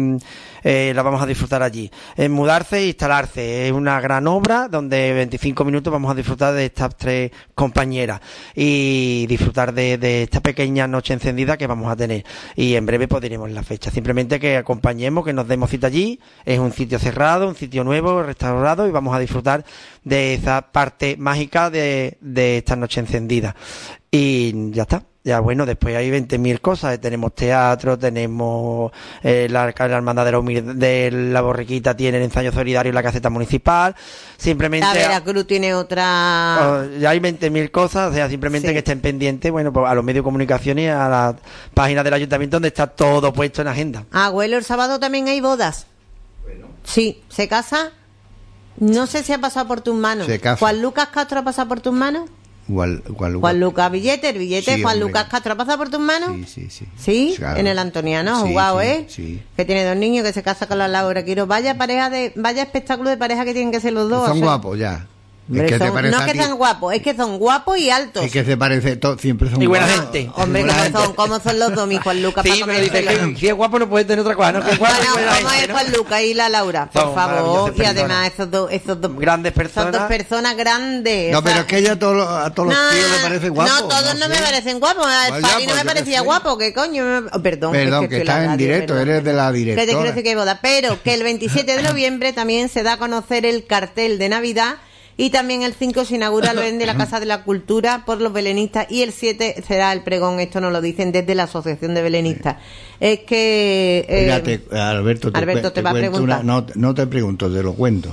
E: La vamos a disfrutar allí. Mudarse e instalarse es una gran obra donde 25 minutos vamos a disfrutar de estas 3 compañeras y disfrutar de esta pequeña noche encendida que vamos a tener, y en breve pues diremos la fecha. Simplemente que acompañemos, que nos demos cita allí. Es un sitio cerrado, un sitio nuevo, restaurado, y vamos a disfrutar de esa parte mágica de esta noche encendida. Y ya está. Ya bueno, después hay 20.000 cosas. Tenemos teatro, tenemos la hermandad de la Borriquita tiene el ensayo solidario en la caseta municipal. Simplemente
B: la Veracruz tiene otra.
E: Ya hay 20.000 cosas, o sea, simplemente que estén pendientes, bueno, pues a los medios de comunicación y a la página del ayuntamiento donde está todo puesto en agenda.
B: Abuelo, el sábado también hay bodas. Bueno. Sí, se casa. No sé si ha pasado por tus manos.
C: Se casa.
B: ¿Juan Lucas Castro ha pasado por tus manos? Juan Lucas Villete, el billete sí, Juan Lucas Castro. ¿Ha pasado por tus manos? Sí, claro. En el Antoniano, jugado,
C: Sí.
B: Que tiene 2 niños, que se casa con la Laura. Vaya espectáculo de pareja que tienen que ser los dos.
C: Son guapos ya.
B: Hombre, es que no es que sean guapos, es que son guapos y altos.
C: Es que se parece, siempre son
E: y buena
C: guapos.
E: gente.
B: Hombre, ¿cómo son los dos, mi Juan Lucas?
E: Sí, pero dice que si es guapo no puede tener otra cosa, ¿no? Que es guapo
B: ¿cómo es Juan Lucas y la Laura? Por favor. Y además esos dos
E: grandes personas.
B: Son 2 personas grandes.
C: No, pero es que ella a todos los tíos le parece guapo.
B: No, todos no me parecen guapos. El Pari no me parecía guapo, ¿qué coño? Perdón,
C: que estás en directo, eres de la directora.
B: Que te quiero decir que hay boda. Pero que el 27 de noviembre también se da a conocer el cartel de Navidad. Y también el 5 se inaugura el Belén de la Casa de la Cultura por los belenistas. Y el 7 será el pregón. Esto nos lo dicen desde la Asociación de Belenistas. Es que...
C: Fíjate, Alberto,
B: te va a preguntar.
C: No te pregunto, te lo cuento.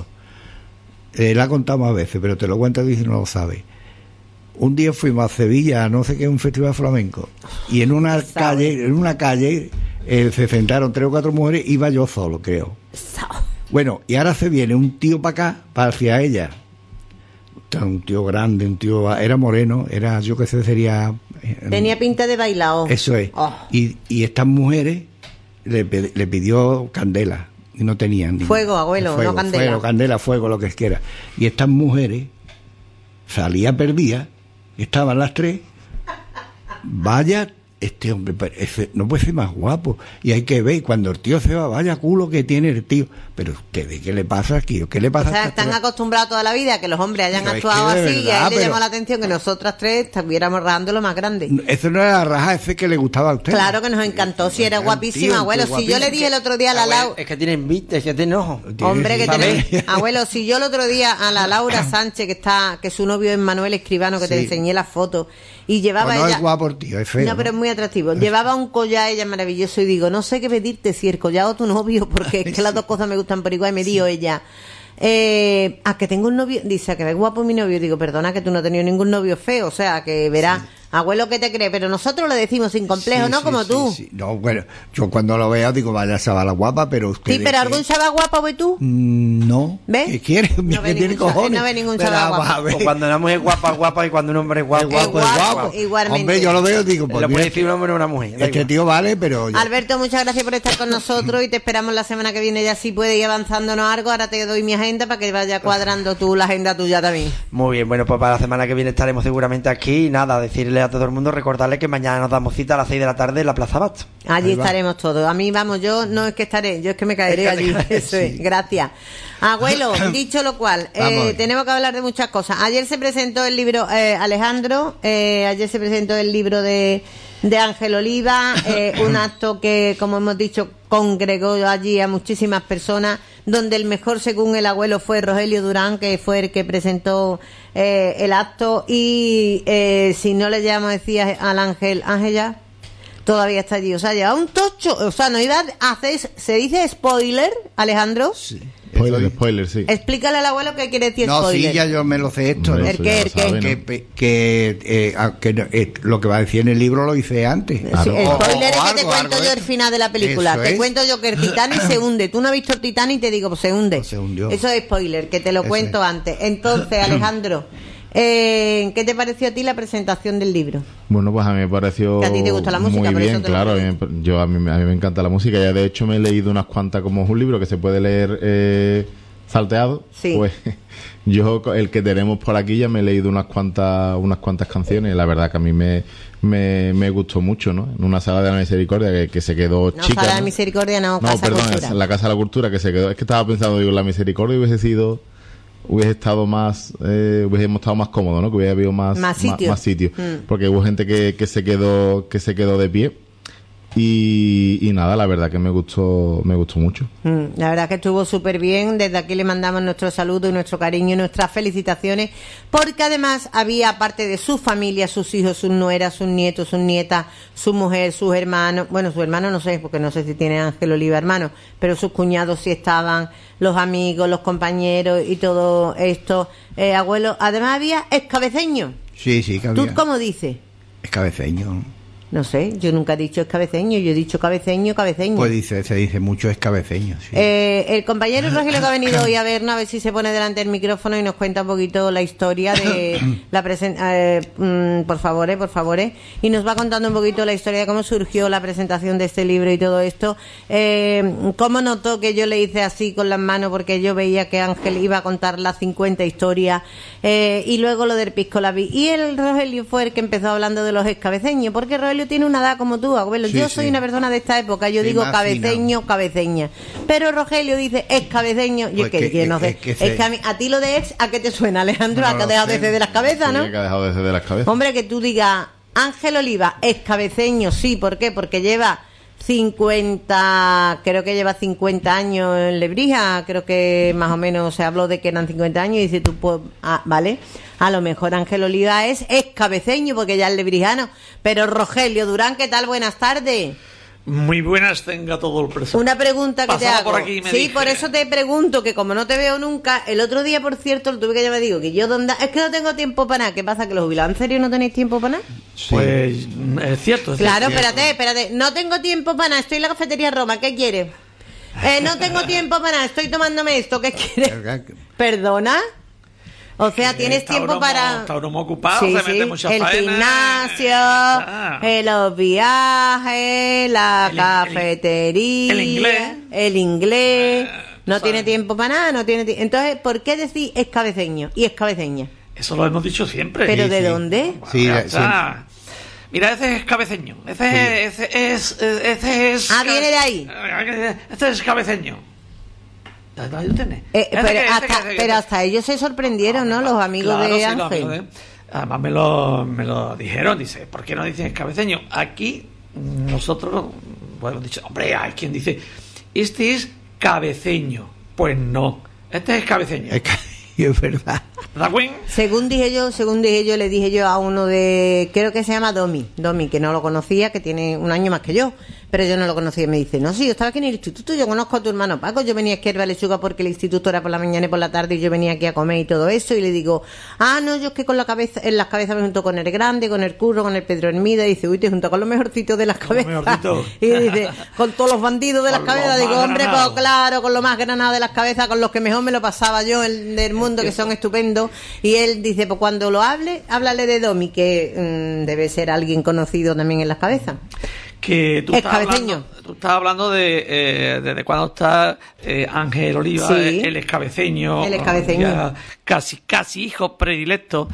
C: La contamos a veces, pero te lo cuento y no lo sabes. Un día fuimos a Sevilla, no sé qué, un festival flamenco. Y en una calle se sentaron 3 o 4 mujeres. Iba yo solo, creo. Bueno, y ahora se viene un tío para acá, hacia ella. Un tío grande, era moreno, yo que sé, sería...
B: Tenía pinta de bailao.
C: Eso es. Oh. Y estas mujeres le pidió candela, y no tenían.
B: Fuego, abuelo, no candela.
C: Fuego, lo que quiera. Y estas mujeres salía perdida, estaban las 3, vaya... Este hombre no puede ser más guapo, y hay que ver, cuando el tío se va, vaya culo que tiene el tío. Pero ustedes, ¿qué le pasa aquí? ¿Qué le pasa?
B: O sea, están acostumbrados toda la vida a que los hombres hayan actuado así, y a él le llamó la atención que nosotras 3 estuviéramos rajando lo más grande.
C: Eso no era raja, ese que le gustaba a usted.
B: Claro que nos encantó, si era guapísima, abuelo. Si yo le dije el otro día a la Laura...
E: Es que tienen vista, es que tienen ojos.
B: Hombre, que tiene... Abuelo, si yo el otro día a la Laura Sánchez, que su novio es Manuel Escribano, que te enseñé la foto, y llevaba
C: pues no
B: ella...
C: es guapo el tío, es feo.
B: No, pero es muy atractivo. Llevaba un collar ella maravilloso y digo, no sé qué pedirte, si el collar o tu novio, porque es que las dos cosas me gustan por igual. Y me dijo ella, a que tengo un novio, dice, a que ves guapo mi novio. Digo, perdona, que tú no has tenido ningún novio feo, o sea, que verás. Abuelo, ¿qué te cree? Pero nosotros le decimos sin complejo, ¿no? Como tú.
C: No, bueno, yo cuando lo veo digo, vaya chavala guapa, pero usted...
B: Sí, pero ¿algún chaval guapo ves tú?
C: No.
B: ¿Ves?
C: ¿Qué quieres?
B: No ve ningún chaval guapo.
E: O cuando una mujer es guapa, y cuando un hombre es guapo.
C: Es guapo.
B: Igualmente.
C: Hombre, yo lo veo y digo... Pues
E: lo puede decir un hombre o una mujer.
C: Este tío vale, pero...
B: Alberto, muchas gracias por estar con nosotros y te esperamos la semana que viene, ya si puedes ir avanzándonos algo. Ahora te doy mi agenda para que vaya cuadrando tú la agenda tuya también.
E: Muy bien, bueno, pues para la semana que viene estaremos seguramente aquí. Y nada, decirle a todo el mundo, recordar que mañana nos damos cita a las 6 de la tarde en la Plaza Basto.
B: Allí estaremos todos. A mí, vamos, yo no es que estaré, yo es que me caeré allí. Eso es, gracias. Abuelo, dicho lo cual, tenemos que hablar de muchas cosas. Ayer se presentó el libro, Alejandro, ayer se presentó el libro de Ángel Oliva, un acto que, como hemos dicho, congregó allí a muchísimas personas, donde el mejor, según el abuelo, fue Rogelio Durán, que fue el que presentó el acto. Y si no le llamamos, decía al Ángel ya todavía está allí, o sea, lleva un tocho, o sea, no iba a hacer, se dice spoiler, Alejandro.
C: Sí.
D: Spoiler, sí.
B: Explícale al abuelo qué quiere decir spoiler.
C: No, sí, ya yo me lo sé esto.
B: ¿El qué?
C: Que lo que va a decir en el libro lo hice antes.
B: Sí, spoiler es que te cuento yo el final de la película. Te cuento yo que el Titanic se hunde. Tú no has visto el Titanic y te digo, pues se hunde.
C: Pues se hundió.
B: Eso es spoiler, que te lo cuento antes. Entonces, Alejandro, ¿qué te pareció a ti la presentación del libro?
D: Bueno, pues a mí me pareció
B: que a ti te gusta la música,
D: muy bien, claro. A mí me encanta la música. Ya de hecho me he leído unas cuantas, como es un libro que se puede leer salteado.
B: Sí.
D: Pues yo, el que tenemos por aquí, ya me he leído unas cuantas canciones. La verdad que a mí me gustó mucho, ¿no? En una sala de la Misericordia que se quedó chica.
B: No, sala de Misericordia, no, Casa
D: perdón,
B: Cultura.
D: En la Casa de la Cultura que se quedó. Es que estaba pensando, digo, la Misericordia hubiese estado más, hubiésemos estado más cómodos, ¿no? Que hubiera habido más sitio. Porque hubo gente que se quedó de pie. Y nada, la verdad que me gustó mucho.
B: La verdad que estuvo súper bien. Desde aquí le mandamos nuestro saludo y nuestro cariño y nuestras felicitaciones, porque además había, aparte de su familia, sus hijos, sus nueras, sus nietos, sus nietas, su mujer, sus hermanos, bueno, sus hermanos no sé, porque no sé si tiene Ángel Oliva hermanos, pero sus cuñados sí estaban, los amigos, los compañeros y todo esto. Abuelo, además había escabeceño.
C: Sí, que había.
B: ¿Tú cómo dices?
C: Escabeceño.
B: No sé, yo nunca he dicho escabeceño, yo he dicho cabeceño.
C: Pues se dice mucho escabeceño. Sí.
B: El compañero Rogelio que ha venido hoy a vernos, a ver si se pone delante del micrófono y nos cuenta un poquito la historia de la presentación. Por favor, y nos va contando un poquito la historia de cómo surgió la presentación de este libro y todo esto. Cómo notó que yo le hice así con las manos porque yo veía que Ángel iba a contar las 50 historias, y luego lo del pisco labi. Y el Rogelio fue el que empezó hablando de los escabeceños, porque Rogelio tiene una edad como tú, abuelo. Yo soy una persona de esta época, yo digo cabeceño, cabeceña. Pero Rogelio dice escabeceño. Yo
C: pues
B: que no sé. Es que a ti lo de ex, ¿a qué te suena, Alejandro? No, ¿a que ha dejado de las cabezas, no?
D: Que ha dejado de las cabezas.
B: Hombre, que tú digas Ángel Oliva, escabeceño, sí, ¿por qué? Porque lleva 50, creo que lleva 50 años en Lebrija, creo que más o menos se habló de que eran 50 años, y dice tú, pues, vale, a lo mejor Ángel Oliva es cabeceño porque ya es lebrijano. Pero Rogelio Durán, ¿qué tal? Buenas tardes.
F: Muy buenas tenga todo el presente.
B: Una pregunta que te hago.
F: Por aquí,
B: sí, por eso te pregunto, que como no te veo nunca, el otro día, por cierto, lo tuve que llamar, digo, que yo es que no tengo tiempo para nada. ¿Qué pasa, que los jubilados en serio no tenéis tiempo para nada?
F: Sí. Pues es cierto.
B: Claro, espérate, no tengo tiempo para nada, estoy en la cafetería Roma, ¿qué quieres? No tengo tiempo para nada, estoy tomándome esto, ¿qué quieres? ¿Perdona? O sea, tienes tiempo para...
F: Está uno muy ocupado,
B: sí,
F: se mete mucha
B: el
F: faena.
B: gimnasio, los viajes, la cafetería, el inglés. No tiene tiempo para nada, Entonces, ¿por qué decir escabeceño y escabeceña?
F: Eso lo hemos dicho siempre.
B: ¿Pero de dónde?
C: Sí,
F: mira, ese es cabeceño. Ese es...
B: viene de ahí.
F: Este es cabeceño.
B: Pero hasta ellos se sorprendieron, ¿no? Los amigos de Ángel.
F: Además me lo dijeron, dice, ¿por qué no dicen cabeceño? Aquí nosotros, bueno, dicho, hombre, hay quien dice, este es cabeceño. Pues no, este es cabeceño.
C: Es verdad.
B: Según dije yo, le dije yo a uno de, creo que se llama Domi, que no lo conocía, que tiene un año más que yo, pero yo no lo conocía, y me dice, no, sí, yo estaba aquí en el instituto, yo conozco a tu hermano Paco, yo venía aquí a Herba Lechuga porque el instituto era por la mañana y por la tarde, y yo venía aquí a comer y todo eso, y le digo, no, yo es que con la cabeza, en las cabezas me junto con el Grande, con el Curro, con el Pedro Hermida, y dice, uy, te junto con los mejorcitos de las cabezas, y dice, con todos los bandidos de las cabezas, digo, hombre, pues claro, con lo más granado de las cabezas, con los que mejor me lo pasaba yo del mundo, que son estupendos. Y él dice, pues cuando lo háblale de Domi, que debe ser alguien conocido también en las cabezas.
F: Que tú estás hablando de cuando está Ángel Oliva,
B: sí.
F: el escabeceño, casi hijo predilecto.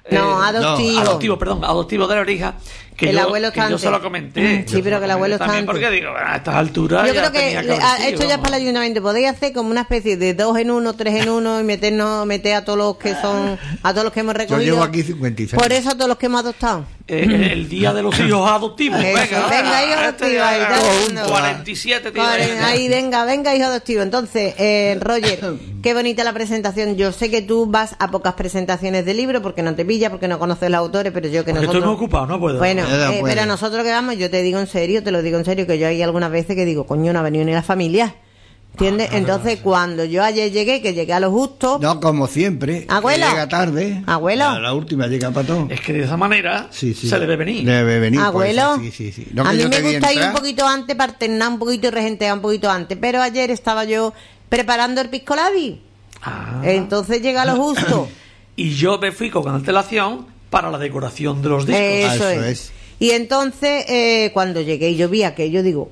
F: Adoptivo de la Lebrija, que
B: el abuelo está
F: yo se lo comenté.
B: Sí, pero que el abuelo está antes.
F: Porque digo, a estas alturas
B: yo creo que esto ya es para el ayuntamiento. Podéis hacer como una especie de 2 en 1, 3 en 1 y meter a todos los que son, a todos los que hemos recogido.
C: Yo llevo aquí 56.
B: Por eso a todos los que hemos adoptado.
F: El día de los hijos adoptivos.
B: Venga, hijo adoptivo.
F: 47
B: ahí, venga, hijo adoptivo. Entonces, Roger, qué bonita la presentación. Yo sé que tú vas a pocas presentaciones de libro porque no te pilla, porque no conoces los autores, pero yo que
F: porque
B: nosotros...
F: estoy muy ocupado, no puedo.
B: Bueno, pero nosotros que vamos, yo te lo digo en serio, que yo hay algunas veces que digo, coño, no ha venido ni la familia. ¿Entiendes? Entonces, cuando yo ayer llegué a lo justo...
C: No, como siempre.
B: Abuelo.
C: Llega tarde.
B: Abuelo.
C: La última llega para todo.
F: Es que de esa manera se debe venir.
C: Debe venir.
B: Abuelo.
C: Pues, sí. No,
B: a mí me gusta ir un poquito antes para ternar un poquito y regentear un poquito antes. Pero ayer estaba yo preparando el pisco labi. Entonces llega a lo justo.
F: Y yo me fui con antelación para la decoración de los discos.
B: Eso es. Y entonces, cuando llegué y yo vi aquello, digo,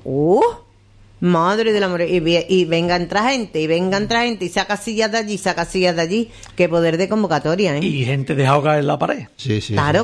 B: madre del amor, y venga a entrar gente, y saca sillas de allí, qué poder de convocatoria, ¿eh?
F: Y gente de ahogar en la pared.
C: Sí.
B: Claro.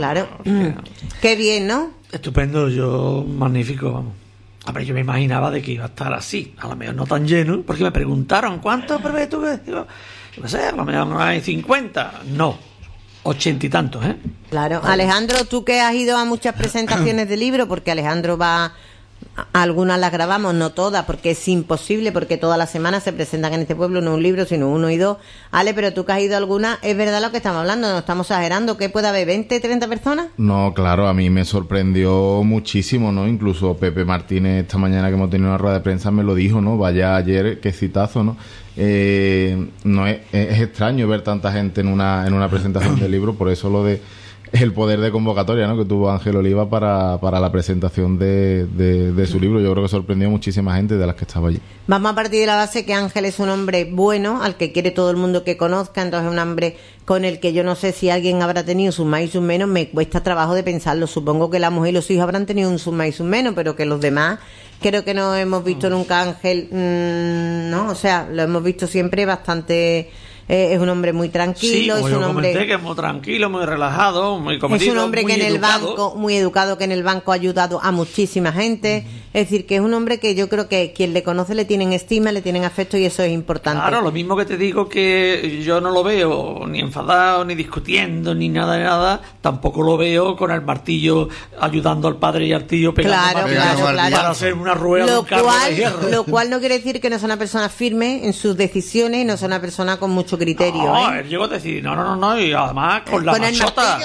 B: Qué bien, ¿no?
F: Estupendo, magnífico, vamos. A ver, yo me imaginaba de que iba a estar así, a lo mejor no tan lleno, porque me preguntaron, ¿cuántos prevés tú? Digo, no sé, a lo mejor no hay 50, no. 80 y tantos, ¿eh?
B: Claro. Alejandro, tú que has ido a muchas presentaciones de libros, porque Alejandro va... Algunas las grabamos, no todas, porque es imposible, porque todas las semanas se presentan en este pueblo no un libro, sino 1 y 2. Ale, pero tú que has ido a algunas, es verdad lo que estamos hablando, no estamos exagerando, ¿qué puede haber? ¿20, 30 personas?
D: No, claro, a mí me sorprendió muchísimo, ¿no? Incluso Pepe Martínez esta mañana que hemos tenido una rueda de prensa me lo dijo, ¿no? Vaya ayer, qué citazo, ¿no? No es extraño ver tanta gente en una presentación de libro, por eso lo de el poder de convocatoria, ¿no?, que tuvo Ángel Oliva para la presentación de su libro. Yo creo que sorprendió a muchísima gente de las que estaba allí.
B: Vamos a partir de la base que Ángel es un hombre bueno, al que quiere todo el mundo que conozca, entonces es un hombre con el que yo no sé si alguien habrá tenido sus más y sus menos, me cuesta trabajo de pensarlo. Supongo que la mujer y los hijos habrán tenido un sus más y sus menos, pero que los demás creo que no hemos visto nunca a Ángel, no, o sea, lo hemos visto siempre bastante... es un hombre muy tranquilo,
F: sí,
B: es un hombre
F: que es muy tranquilo, muy relajado, muy comedido,
B: es un hombre que en el banco, muy educado, que en el banco ha ayudado a muchísima gente. Es decir, que es un hombre que yo creo que quien le conoce le tienen estima, le tienen afecto, y eso es importante.
F: Claro, lo mismo que te digo, que yo no lo veo ni enfadado, ni discutiendo, ni nada de nada, tampoco lo veo con el martillo ayudando al padre y al tío pegando
B: claro,
F: para hacer una rueda de un carro de hierro.
B: Lo cual no quiere decir que no sea una persona firme en sus decisiones y no sea una persona con mucho criterio.
F: No, él llegó a decir, no, y además con la machota,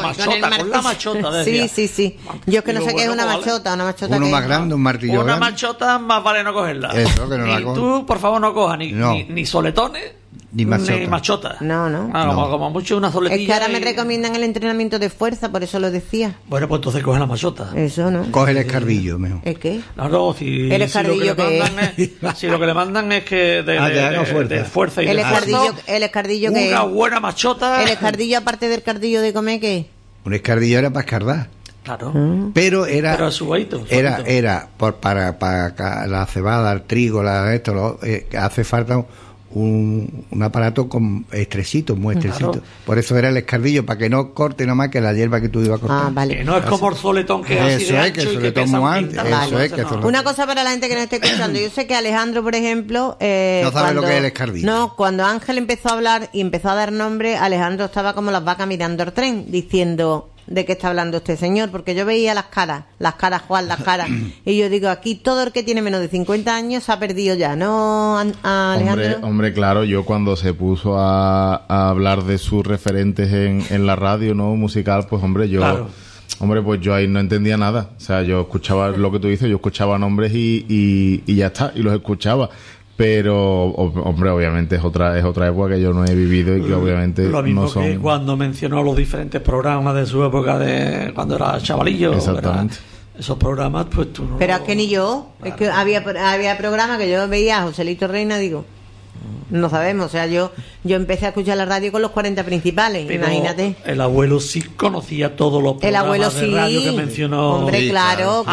F: decía.
B: Sí. Yo es que no sé qué es una machota,
C: uno más grande, un martillo
F: una
C: grande.
F: machota más vale no cogerla.
C: Eso, que no la cojas.
F: Tú, por favor, no cojas ni soletones ni machota.
B: No.
F: Como mucho una soletilla.
B: Es que ahora me recomiendan el entrenamiento de fuerza, por eso lo decía.
F: Bueno, pues entonces coge la machota.
B: Eso, ¿no?
C: Coge el escardillo, mejor.
B: ¿Es qué?
F: No, si
B: el escardillo
F: si lo que le mandan es que de fuerza y
B: el escardillo que
F: una buena machota.
B: El escardillo, aparte del cardillo de comer, ¿qué?
C: Un escardillo era para escardar.
F: Claro.
C: Pero era
F: era
C: para la cebada, el trigo, hace falta un aparato con estrecitos, muy estrecitos. Claro. Por eso era el escardillo, para que no corte nada más que la hierba que tú ibas a cortar.
B: Vale.
F: Que no es como el soletón, que es así de ancho,
C: que
F: y que pesa un quintal.
B: Una cosa para la gente que no esté escuchando. Yo sé que Alejandro, por ejemplo...
C: no sabe lo que es el escardillo.
B: No, cuando Ángel empezó a hablar y empezó a dar nombre, Alejandro estaba como las vacas mirando el tren, diciendo... ¿De qué está hablando este señor? Porque yo veía las caras, Juan, las caras. Y yo digo, aquí todo el que tiene menos de 50 años se ha perdido ya, ¿no, Alejandro?
D: Hombre, claro, yo cuando se puso a hablar de sus referentes en la radio, ¿no?, musical, pues hombre, pues yo ahí no entendía nada. O sea, yo escuchaba lo que tú dices, yo escuchaba nombres y ya está, y los escuchaba. Pero, hombre, obviamente es otra época que yo no he vivido y que obviamente
F: lo mismo
D: no son...
F: que cuando mencionó los diferentes programas de su época, de cuando era chavalillo.
D: Exactamente.
F: Esos programas, pues tú no...
B: Pero es que ni yo, es que había programas que yo veía a Joselito Reina, digo... No sabemos, o sea, yo empecé a escuchar la radio con los 40 principales, pero imagínate.
F: El abuelo sí conocía todos los programas de radio que mencionó.
B: Hombre, sí, claro.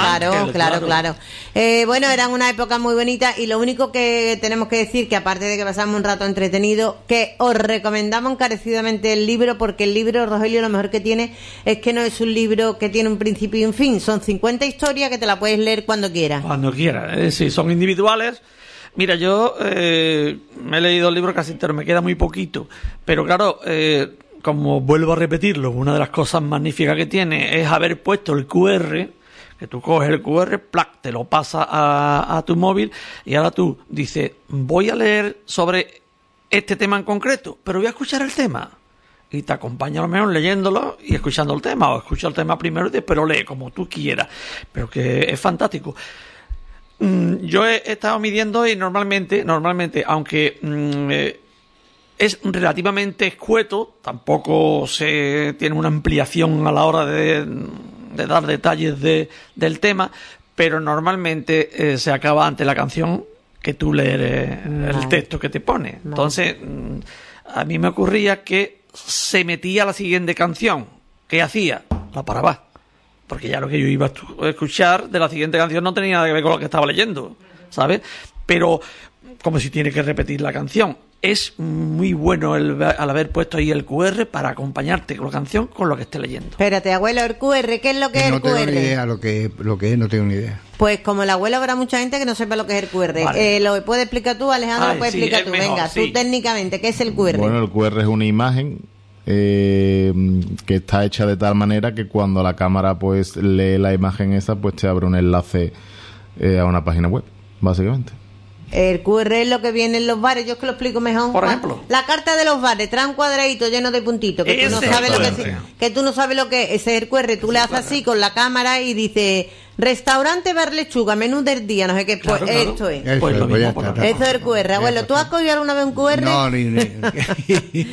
B: Bueno, eran una época muy bonita, y lo único que tenemos que decir, que aparte de que pasamos un rato entretenido, que os recomendamos encarecidamente el libro, porque el libro, Rogelio, lo mejor que tiene es que no es un libro que tiene un principio y un fin, son 50 historias que te la puedes leer cuando quieras.
F: Cuando quieras, sí, son individuales. Mira, yo me he leído el libro casi entero, me queda muy poquito, pero claro, como vuelvo a repetirlo, una de las cosas magníficas que tiene es haber puesto el QR, que tú coges el QR, ¡plac!, te lo pasas a tu móvil, y ahora tú dices, voy a leer sobre este tema en concreto, pero voy a escuchar el tema. Y te acompaña a lo mejor leyéndolo y escuchando el tema, o escucha el tema primero y después lo lee, como tú quieras, pero que es fantástico. Yo he estado midiendo y normalmente, aunque es relativamente escueto, tampoco se tiene una ampliación a la hora de dar detalles del tema, pero normalmente se acaba ante la canción que tú lees el texto que te pone. Entonces, a mí me ocurría que se metía la siguiente canción. ¿Qué hacía? La paraba. Porque ya lo que yo iba a escuchar de la siguiente canción no tenía nada que ver con lo que estaba leyendo, ¿sabes? Pero como si tiene que repetir la canción. Es muy bueno al haber puesto ahí el QR para acompañarte con la canción con lo que esté leyendo.
B: Espérate, abuelo, el QR, ¿qué es lo que es el QR?
C: No tengo ni idea lo que es, no tengo ni idea.
B: Pues como el abuelo habrá mucha gente que no sepa lo que es el QR. Vale. ¿Lo puedes explicar tú, Alejandro? ¿Lo puedes explicar tú? Venga, tú técnicamente, ¿qué es el QR?
D: Bueno, el QR es una imagen que está hecha de tal manera que cuando la cámara pues lee la imagen esa, pues te abre un enlace a una página web, básicamente.
B: El QR es lo que viene en los bares, yo es que lo explico mejor.
F: Por ejemplo,
B: la carta de los bares, trae un cuadradito lleno de puntitos, que tú no sabes lo que es. Ese es el QR, tú le haces así con la cámara y dice restaurante Bar Lechuga, menú del día, no sé qué, pues claro. Esto es.
C: Eso es el QR,
B: abuelo. ¿Tú has cogido alguna vez un QR?
C: No, ni.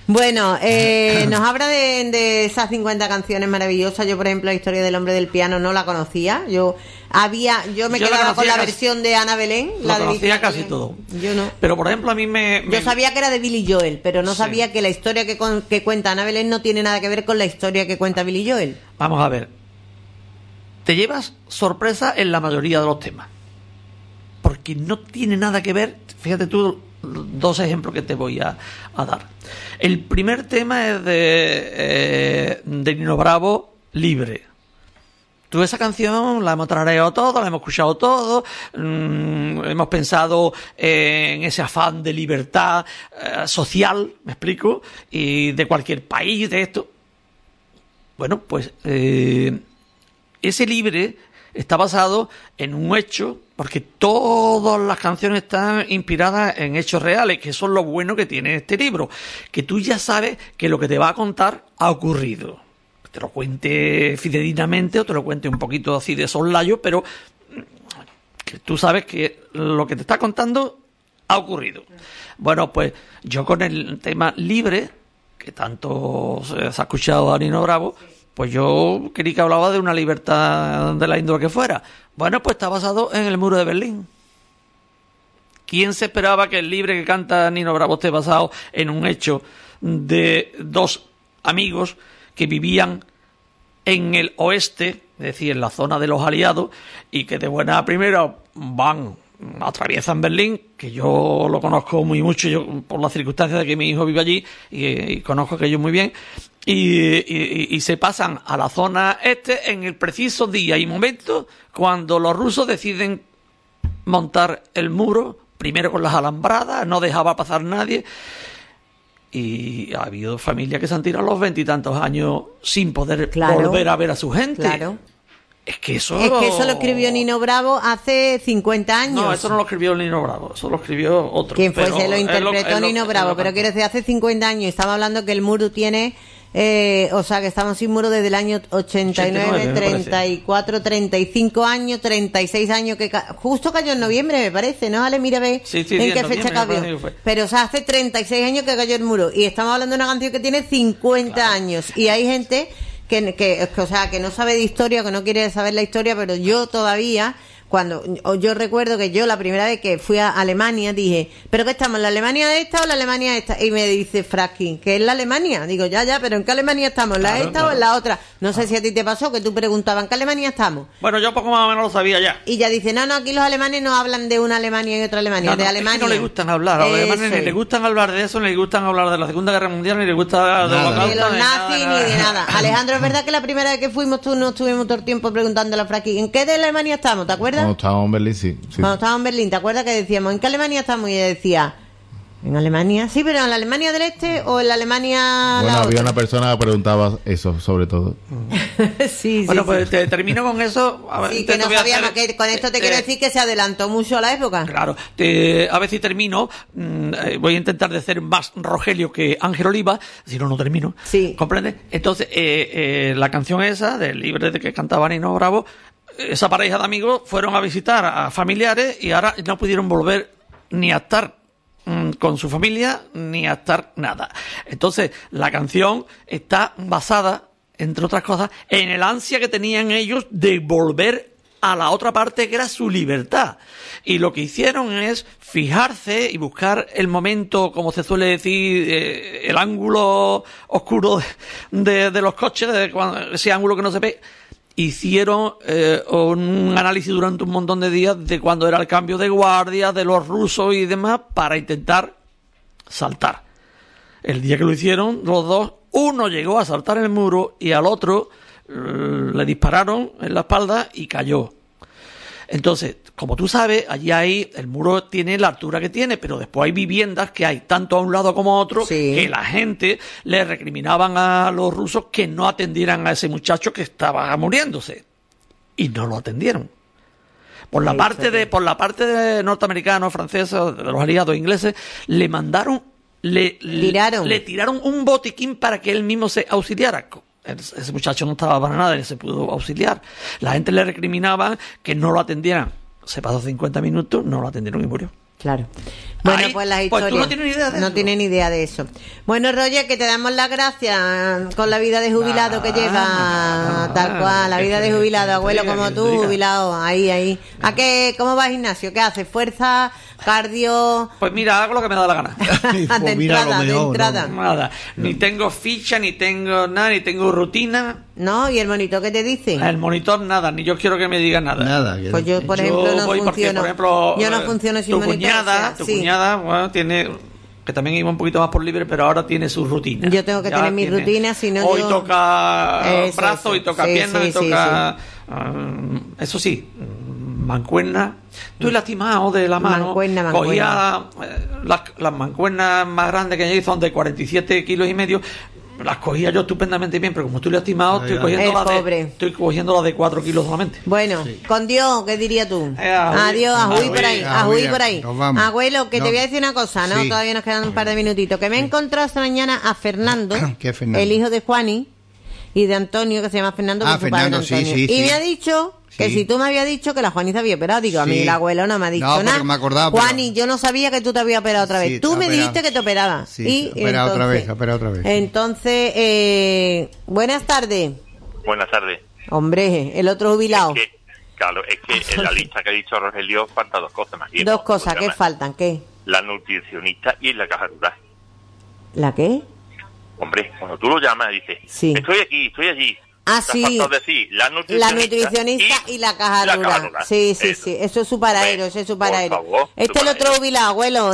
B: Bueno, nos habla de esas 50 canciones maravillosas. Yo, por ejemplo, la historia del hombre del piano no la conocía. Yo me quedaba con la versión de Ana Belén.
F: La conocía casi todo.
B: Yo no.
F: Pero, por ejemplo, a mí
B: yo sabía que era de Billy Joel, pero no sabía que la historia que cuenta Ana Belén no tiene nada que ver con la historia que cuenta Billy Joel.
F: Vamos a ver. Te llevas sorpresa en la mayoría de los temas. Porque no tiene nada que ver. Fíjate tú, 2 ejemplos que te voy a dar. El primer tema es de Nino Bravo, Libre. Tú esa canción la hemos tarareado todo, la hemos escuchado todo, hemos pensado en ese afán de libertad social, me explico, y de cualquier país, de esto. Bueno, pues ese Libre está basado en un hecho, porque todas las canciones están inspiradas en hechos reales, que eso es lo bueno que tiene este libro, que tú ya sabes que lo que te va a contar ha ocurrido. Te lo cuente fidedignamente o te lo cuente un poquito así de soslayo, pero que tú sabes que lo que te está contando ha ocurrido. Bueno, pues yo con el tema Libre, que tanto se ha escuchado a Nino Bravo, pues yo creí que hablaba de una libertad de la índole que fuera. Bueno, pues está basado en el muro de Berlín. ¿Quién se esperaba que el Libre que canta Nino Bravo esté basado en un hecho de 2 amigos que vivían en el oeste, es decir, en la zona de los aliados, y que de buena primera atraviesan Berlín, que yo lo conozco muy mucho, yo por las circunstancias de que mi hijo vive allí y conozco aquello muy bien, y se pasan a la zona este en el preciso día y momento cuando los rusos deciden montar el muro, primero con las alambradas, no dejaba pasar nadie, y ha habido familias que se han tirado los 20 y tantos años sin poder volver a ver a su gente.
B: Claro.
F: Es que eso
B: lo escribió Nino Bravo hace 50 años.
F: No, eso no lo escribió Nino Bravo, eso lo escribió otro.
B: Quien fuese lo interpretó Nino Bravo, pero quiero decir, hace 50 años estaba hablando que el muro tiene... o sea, que estamos sin muro desde el año 89, 34, 35 años, 36 años, que justo cayó en noviembre, me parece, ¿no? Ale, mira, ve en qué fecha cayó. Pero, o sea, hace 36 años que cayó el muro. Y estamos hablando de una canción que tiene 50 años. Y hay gente que no sabe de historia, que no quiere saber la historia, pero yo todavía... Yo recuerdo que yo la primera vez que fui a Alemania dije, ¿pero qué estamos, la Alemania de esta o la Alemania de esta? Y me dice Fraskin, ¿qué es la Alemania? Digo, ya, pero ¿en qué Alemania estamos? ¿La esta o en la otra? No sé si a ti te pasó que tú preguntabas, ¿en qué Alemania estamos?
F: Bueno, yo poco más o menos lo sabía ya.
B: Y ya dice, no, aquí los alemanes no hablan de una Alemania y otra Alemania, de Alemania.
F: Es que no les gustan hablar, a los alemanes ni les gustan hablar de eso, ni les gustan hablar de la Segunda Guerra Mundial, ni les gusta de
B: los nazis, ni de nada. Alejandro, es verdad que la primera vez que fuimos tú no estuvimos todo el tiempo preguntándole a Fraskin, ¿en qué de Alemania estamos? ¿Te acuerdas?
D: No, estábamos en Berlín. Sí.
B: Cuando estábamos en Berlín, ¿te acuerdas que decíamos, ¿en qué Alemania estamos? Y ella decía, ¿en Alemania? Sí, pero ¿en la Alemania del Este o en la Alemania...?
D: Bueno, había una persona que preguntaba eso, sobre todo.
B: Sí.
F: Bueno, pues te termino con eso.
B: A ver, sí, que no sabíamos, que con esto te quiero decir que se adelantó mucho a la época.
F: Claro. A ver si termino. Voy a intentar de hacer más Rogelio que Ángel Oliva, si no termino.
B: Sí.
F: ¿Comprende? Entonces, la canción esa, del Libre de que cantaba Nino Bravo, esa pareja de amigos fueron a visitar a familiares y ahora no pudieron volver ni a estar con su familia ni a estar nada. Entonces, la canción está basada, entre otras cosas, en el ansia que tenían ellos de volver a la otra parte que era su libertad. Y lo que hicieron es fijarse y buscar el momento, como se suele decir, el ángulo oscuro de los coches, ese ángulo que no se ve. Hicieron un análisis durante un montón de días de cuándo era el cambio de guardia, de los rusos y demás, para intentar saltar. El día que lo hicieron, los dos, uno llegó a saltar el muro y al otro le dispararon en la espalda y cayó. Entonces, como tú sabes, allí el muro tiene la altura que tiene, pero después hay viviendas que hay tanto a un lado como a otro, sí, que la gente le recriminaban a los rusos que no atendieran a ese muchacho que estaba muriéndose. Y no lo atendieron. Por la parte de norteamericanos, franceses, de los aliados ingleses, le mandaron, le tiraron un botiquín para que él mismo se auxiliara. Ese muchacho no estaba para nada y se pudo auxiliar. La gente le recriminaba que no lo atendieran. Se pasó 50 minutos, no lo atendieron y murió.
B: Claro. Bueno, pues las historias.
F: Pues tú no tienes ni idea de eso.
B: No tienes ni idea de eso. Bueno, Roger, que te damos las gracias con la vida de jubilado que lleva, tal cual, la vida de jubilado, abuelo como tú, jubilado, ahí. ¿A qué? ¿Cómo vas al gimnasio? ¿Qué haces? ¿Fuerza? ¿Cardio?
F: Pues mira, hago lo que me da la gana.
B: de entrada.
F: Nada. Ni tengo ficha, ni tengo nada, ni tengo rutina.
B: ¿No? ¿Y el monitor qué te dice?
F: El monitor nada, ni yo quiero que me diga nada.
B: Pues yo, por ejemplo, no funciono.
F: Porque, por ejemplo,
B: yo no funciono sin monitor.
F: Tu cuñada, bueno, tiene... que también iba un poquito más por libre, pero ahora tiene su rutina.
B: Yo tengo que tener mi rutina, si no
F: hoy toca brazo, hoy toca pierna, hoy toca... eso sí, mancuerna. Estoy lastimado de la mano.
B: Mancuerna.
F: Cogía las mancuernas más grandes que hay, son de 47 kilos y medio. Las cogía yo estupendamente bien, pero como estoy lastimado, estoy cogiendo las de 4 kilos solamente.
B: Bueno, con Dios, ¿qué dirías tú? Adiós, ajuí por ahí. Abuelo, que te voy a decir una cosa, ¿no? Todavía nos quedan un par de minutitos. Que me he encontrado esta mañana a Fernando, el hijo de Juani y de Antonio, que se llama Fernando, por su padre Antonio. Y me ha dicho... que si tú me habías dicho que la Juani se había operado, digo, a mí el abuelo no me ha dicho nada.
C: Me acordaba,
B: Juani, yo no sabía que tú te habías operado otra vez. Tú me dijiste que te operabas.
C: Sí, operado otra vez.
B: Entonces, buenas tardes.
G: Buenas tardes.
B: Hombre, el otro jubilado.
G: Es que en la lista que ha dicho Rogelio faltan dos cosas más.
B: Dos cosas, ¿qué faltan? ¿Qué?
G: La nutricionista y la caja rural.
B: ¿La qué?
G: Hombre, cuando tú lo llamas, dices, estoy aquí, estoy allí.
B: Ah, sí.
G: Decir, la nutricionista
B: y la caja rural. Sí. Eso es su paradero,
G: Favor,
B: el otro jubilado, abuelo.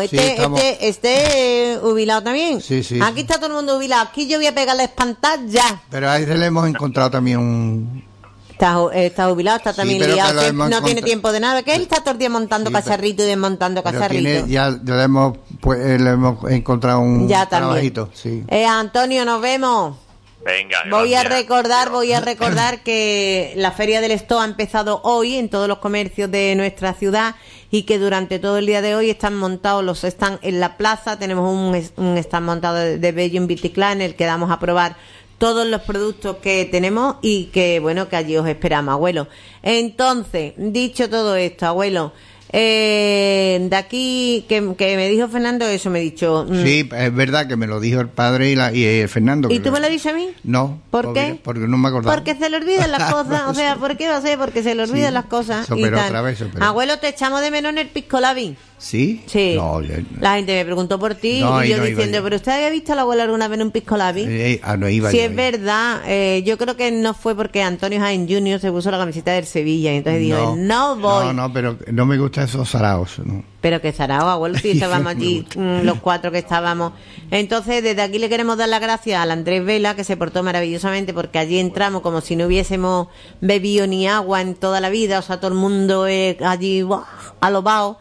B: Este jubilado también.
C: Sí.
B: Aquí está todo el mundo jubilado. Aquí yo voy a pegar la espantada ya.
C: Pero ahí le hemos encontrado también un...
B: Está jubilado, está también liado. No tiene tiempo de nada. Que él está todo el día montando cacharrito y desmontando cacharrito.
C: Ya le hemos encontrado un trabajito. Sí.
B: Antonio, nos vemos.
G: Venga,
B: voy a recordar que la Feria del Stoa ha empezado hoy en todos los comercios de nuestra ciudad y que durante todo el día de hoy están montados los stands en la plaza. Tenemos un stand montado de Belgium Beauty Club en el que damos a probar todos los productos que tenemos y que, bueno, que allí os esperamos, abuelo. Entonces, dicho todo esto, abuelo, de aquí que me dijo Fernando eso, me ha dicho
C: sí, es verdad que me lo dijo el padre y Fernando.
B: ¿Y tú me lo has dicho a mí?
C: No.
B: ¿Por qué?
C: Porque no me acordaba.
B: Porque se le olvidan las cosas. O sea, ¿por qué va a ser? Porque se le olvidan las cosas.
C: Otra vez.
B: Abuelo, te echamos de menos en el Pisco Labi.
C: ¿Sí?
B: Sí.
C: No,
B: la gente me preguntó por ti y yo diciendo, ¿pero usted había visto a la abuela alguna vez en un Pisco Labi?
C: No iba.
B: Sí, es verdad. Yo creo que no fue porque Antonio Jaén Jr. se puso la camiseta del Sevilla y entonces dijo, no voy.
C: No, pero no me gustan esos zaraos, ¿no?
B: Pero que zarao, abuelo, si estábamos allí los cuatro que estábamos. Entonces, desde aquí le queremos dar las gracias al Andrés Vela, que se portó maravillosamente, porque allí entramos como si no hubiésemos bebido ni agua en toda la vida, o sea, todo el mundo allí alobado.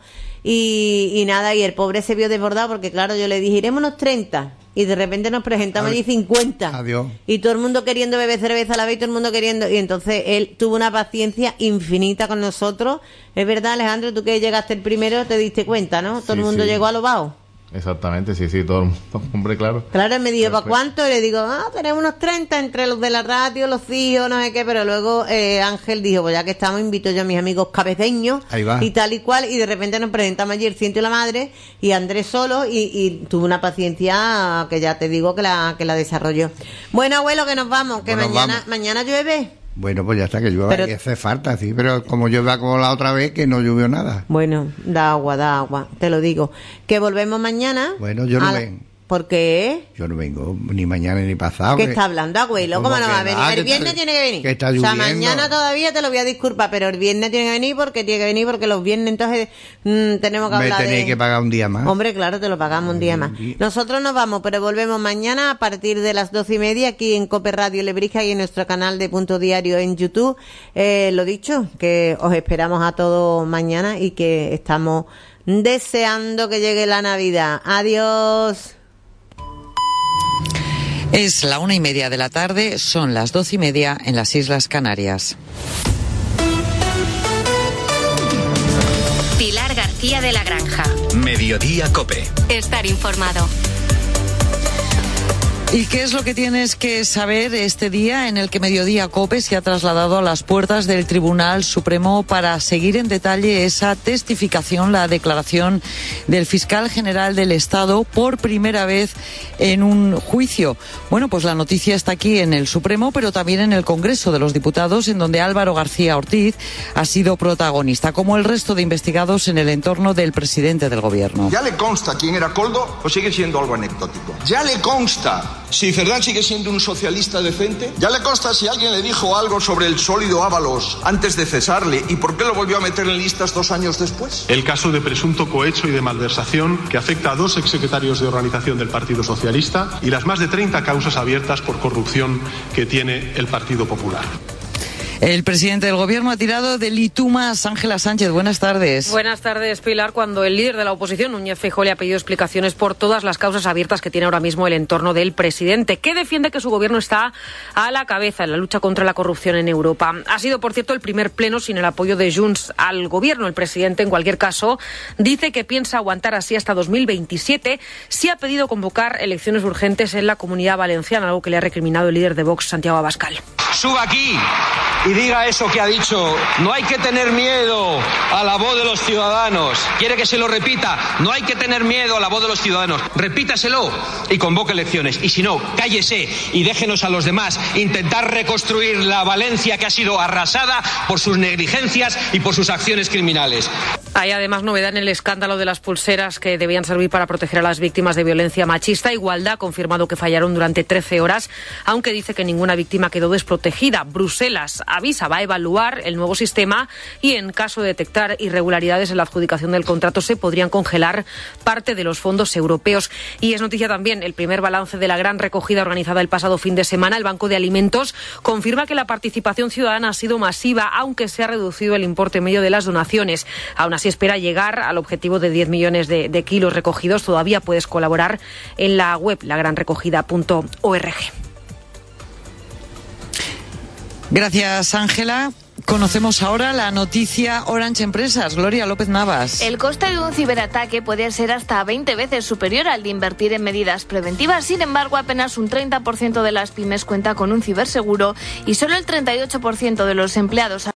B: Y nada, y el pobre se vio desbordado porque, claro, yo le dije, iremos unos 30. Y de repente nos presentamos allí 50.
C: Adiós.
B: Y todo el mundo queriendo beber cerveza a la vez, todo el mundo queriendo. Y entonces él tuvo una paciencia infinita con nosotros. Es verdad, Alejandro, tú que llegaste el primero te diste cuenta, ¿no? Todo el mundo llegó alobado.
D: Exactamente, sí, todo el mundo, hombre, claro.
B: Claro, él me dijo, ¿para cuánto? Y le digo, tenemos unos 30 entre los de la radio, los hijos, no sé qué, pero luego Ángel dijo, pues ya que estamos, invito yo a mis amigos cabeceños y tal y cual, y de repente nos presentamos allí el ciento y la madre, y Andrés solo, y tuvo una paciencia que ya te digo que la desarrolló. Bueno, abuelo, que nos vamos, que mañana llueve.
C: Bueno, pues ya está, que llueva, que hace falta, sí, pero como llueva como la otra vez, que no llovió nada.
B: Bueno, da agua, te lo digo. Que volvemos mañana.
C: Bueno, yo no vengo.
B: ¿Por qué?
C: Yo no vengo ni mañana ni pasado.
B: ¿Qué está hablando, abuelo? ¿Cómo no va a venir? El viernes tiene que venir.
C: Que está lloviendo.
B: O sea, mañana todavía te lo voy a disculpar, pero el viernes tiene que venir porque los viernes entonces tenemos que hablar
C: de... Me tenéis que pagar un día más.
B: Hombre, claro, te lo pagamos un día más. Nosotros nos vamos, pero volvemos mañana a partir de las 12:30 aquí en Cope Radio Lebrija y en nuestro canal de Punto Diario en YouTube. Lo dicho, que os esperamos a todos mañana y que estamos deseando que llegue la Navidad. Adiós.
H: Es la 1:30 de la tarde, son las 12:30 en las Islas Canarias.
I: Pilar García de la Granja.
J: Mediodía Cope.
I: Estar informado.
H: ¿Y qué es lo que tienes que saber este día en el que Mediodía COPE se ha trasladado a las puertas del Tribunal Supremo para seguir en detalle esa testificación, la declaración del fiscal general del Estado por primera vez en un juicio? Bueno, pues la noticia está aquí en el Supremo, pero también en el Congreso de los Diputados, en donde Álvaro García Ortiz ha sido protagonista, como el resto de investigados en el entorno del presidente del Gobierno.
I: ¿Ya le consta quién era Koldo o sigue siendo algo anecdótico? ¿Ya le consta si Cerdán sigue siendo un socialista decente? ¿Ya le consta si alguien le dijo algo sobre el sólido Ábalos antes de cesarle y por qué lo volvió a meter en listas 2 años después?
J: El caso de presunto cohecho y de malversación que afecta a 2 exsecretarios de organización del Partido Socialista y las más de 30 causas abiertas por corrupción que tiene el Partido Popular.
H: El presidente del Gobierno ha tirado de litumas. Ángela Sánchez, buenas tardes.
K: Buenas tardes, Pilar. Cuando el líder de la oposición, Núñez Feijóo, le ha pedido explicaciones por todas las causas abiertas que tiene ahora mismo el entorno del presidente, que defiende que su gobierno está a la cabeza en la lucha contra la corrupción en Europa. Ha sido, por cierto, el primer pleno sin el apoyo de Junts al gobierno. El presidente, en cualquier caso, dice que piensa aguantar así hasta 2027. Sí ha pedido convocar elecciones urgentes en la Comunidad Valenciana, algo que le ha recriminado el líder de Vox, Santiago Abascal.
L: Suba aquí y diga eso que ha dicho. No hay que tener miedo a la voz de los ciudadanos. ¿Quiere que se lo repita? No hay que tener miedo a la voz de los ciudadanos. Repítaselo y convoque elecciones. Y si no, cállese y déjenos a los demás intentar reconstruir la Valencia que ha sido arrasada por sus negligencias y por sus acciones criminales.
K: Hay además novedad en el escándalo de las pulseras que debían servir para proteger a las víctimas de violencia machista. Igualdad ha confirmado que fallaron durante 13 horas, aunque dice que ninguna víctima quedó desprotegida. Bruselas avisa, va a evaluar el nuevo sistema y en caso de detectar irregularidades en la adjudicación del contrato se podrían congelar parte de los fondos europeos. Y es noticia también el primer balance de la gran recogida organizada el pasado fin de semana. El Banco de Alimentos confirma que la participación ciudadana ha sido masiva, aunque se ha reducido el importe medio de las donaciones. Aún así espera llegar al objetivo de 10 millones de kilos recogidos. Todavía puedes colaborar en la web lagranrecogida.org.
H: Gracias, Ángela. Conocemos ahora la noticia Orange Empresas. Gloria López Navas.
M: El coste de un ciberataque puede ser hasta 20 veces superior al de invertir en medidas preventivas. Sin embargo, apenas un 30% de las pymes cuenta con un ciberseguro y solo el 38% de los empleados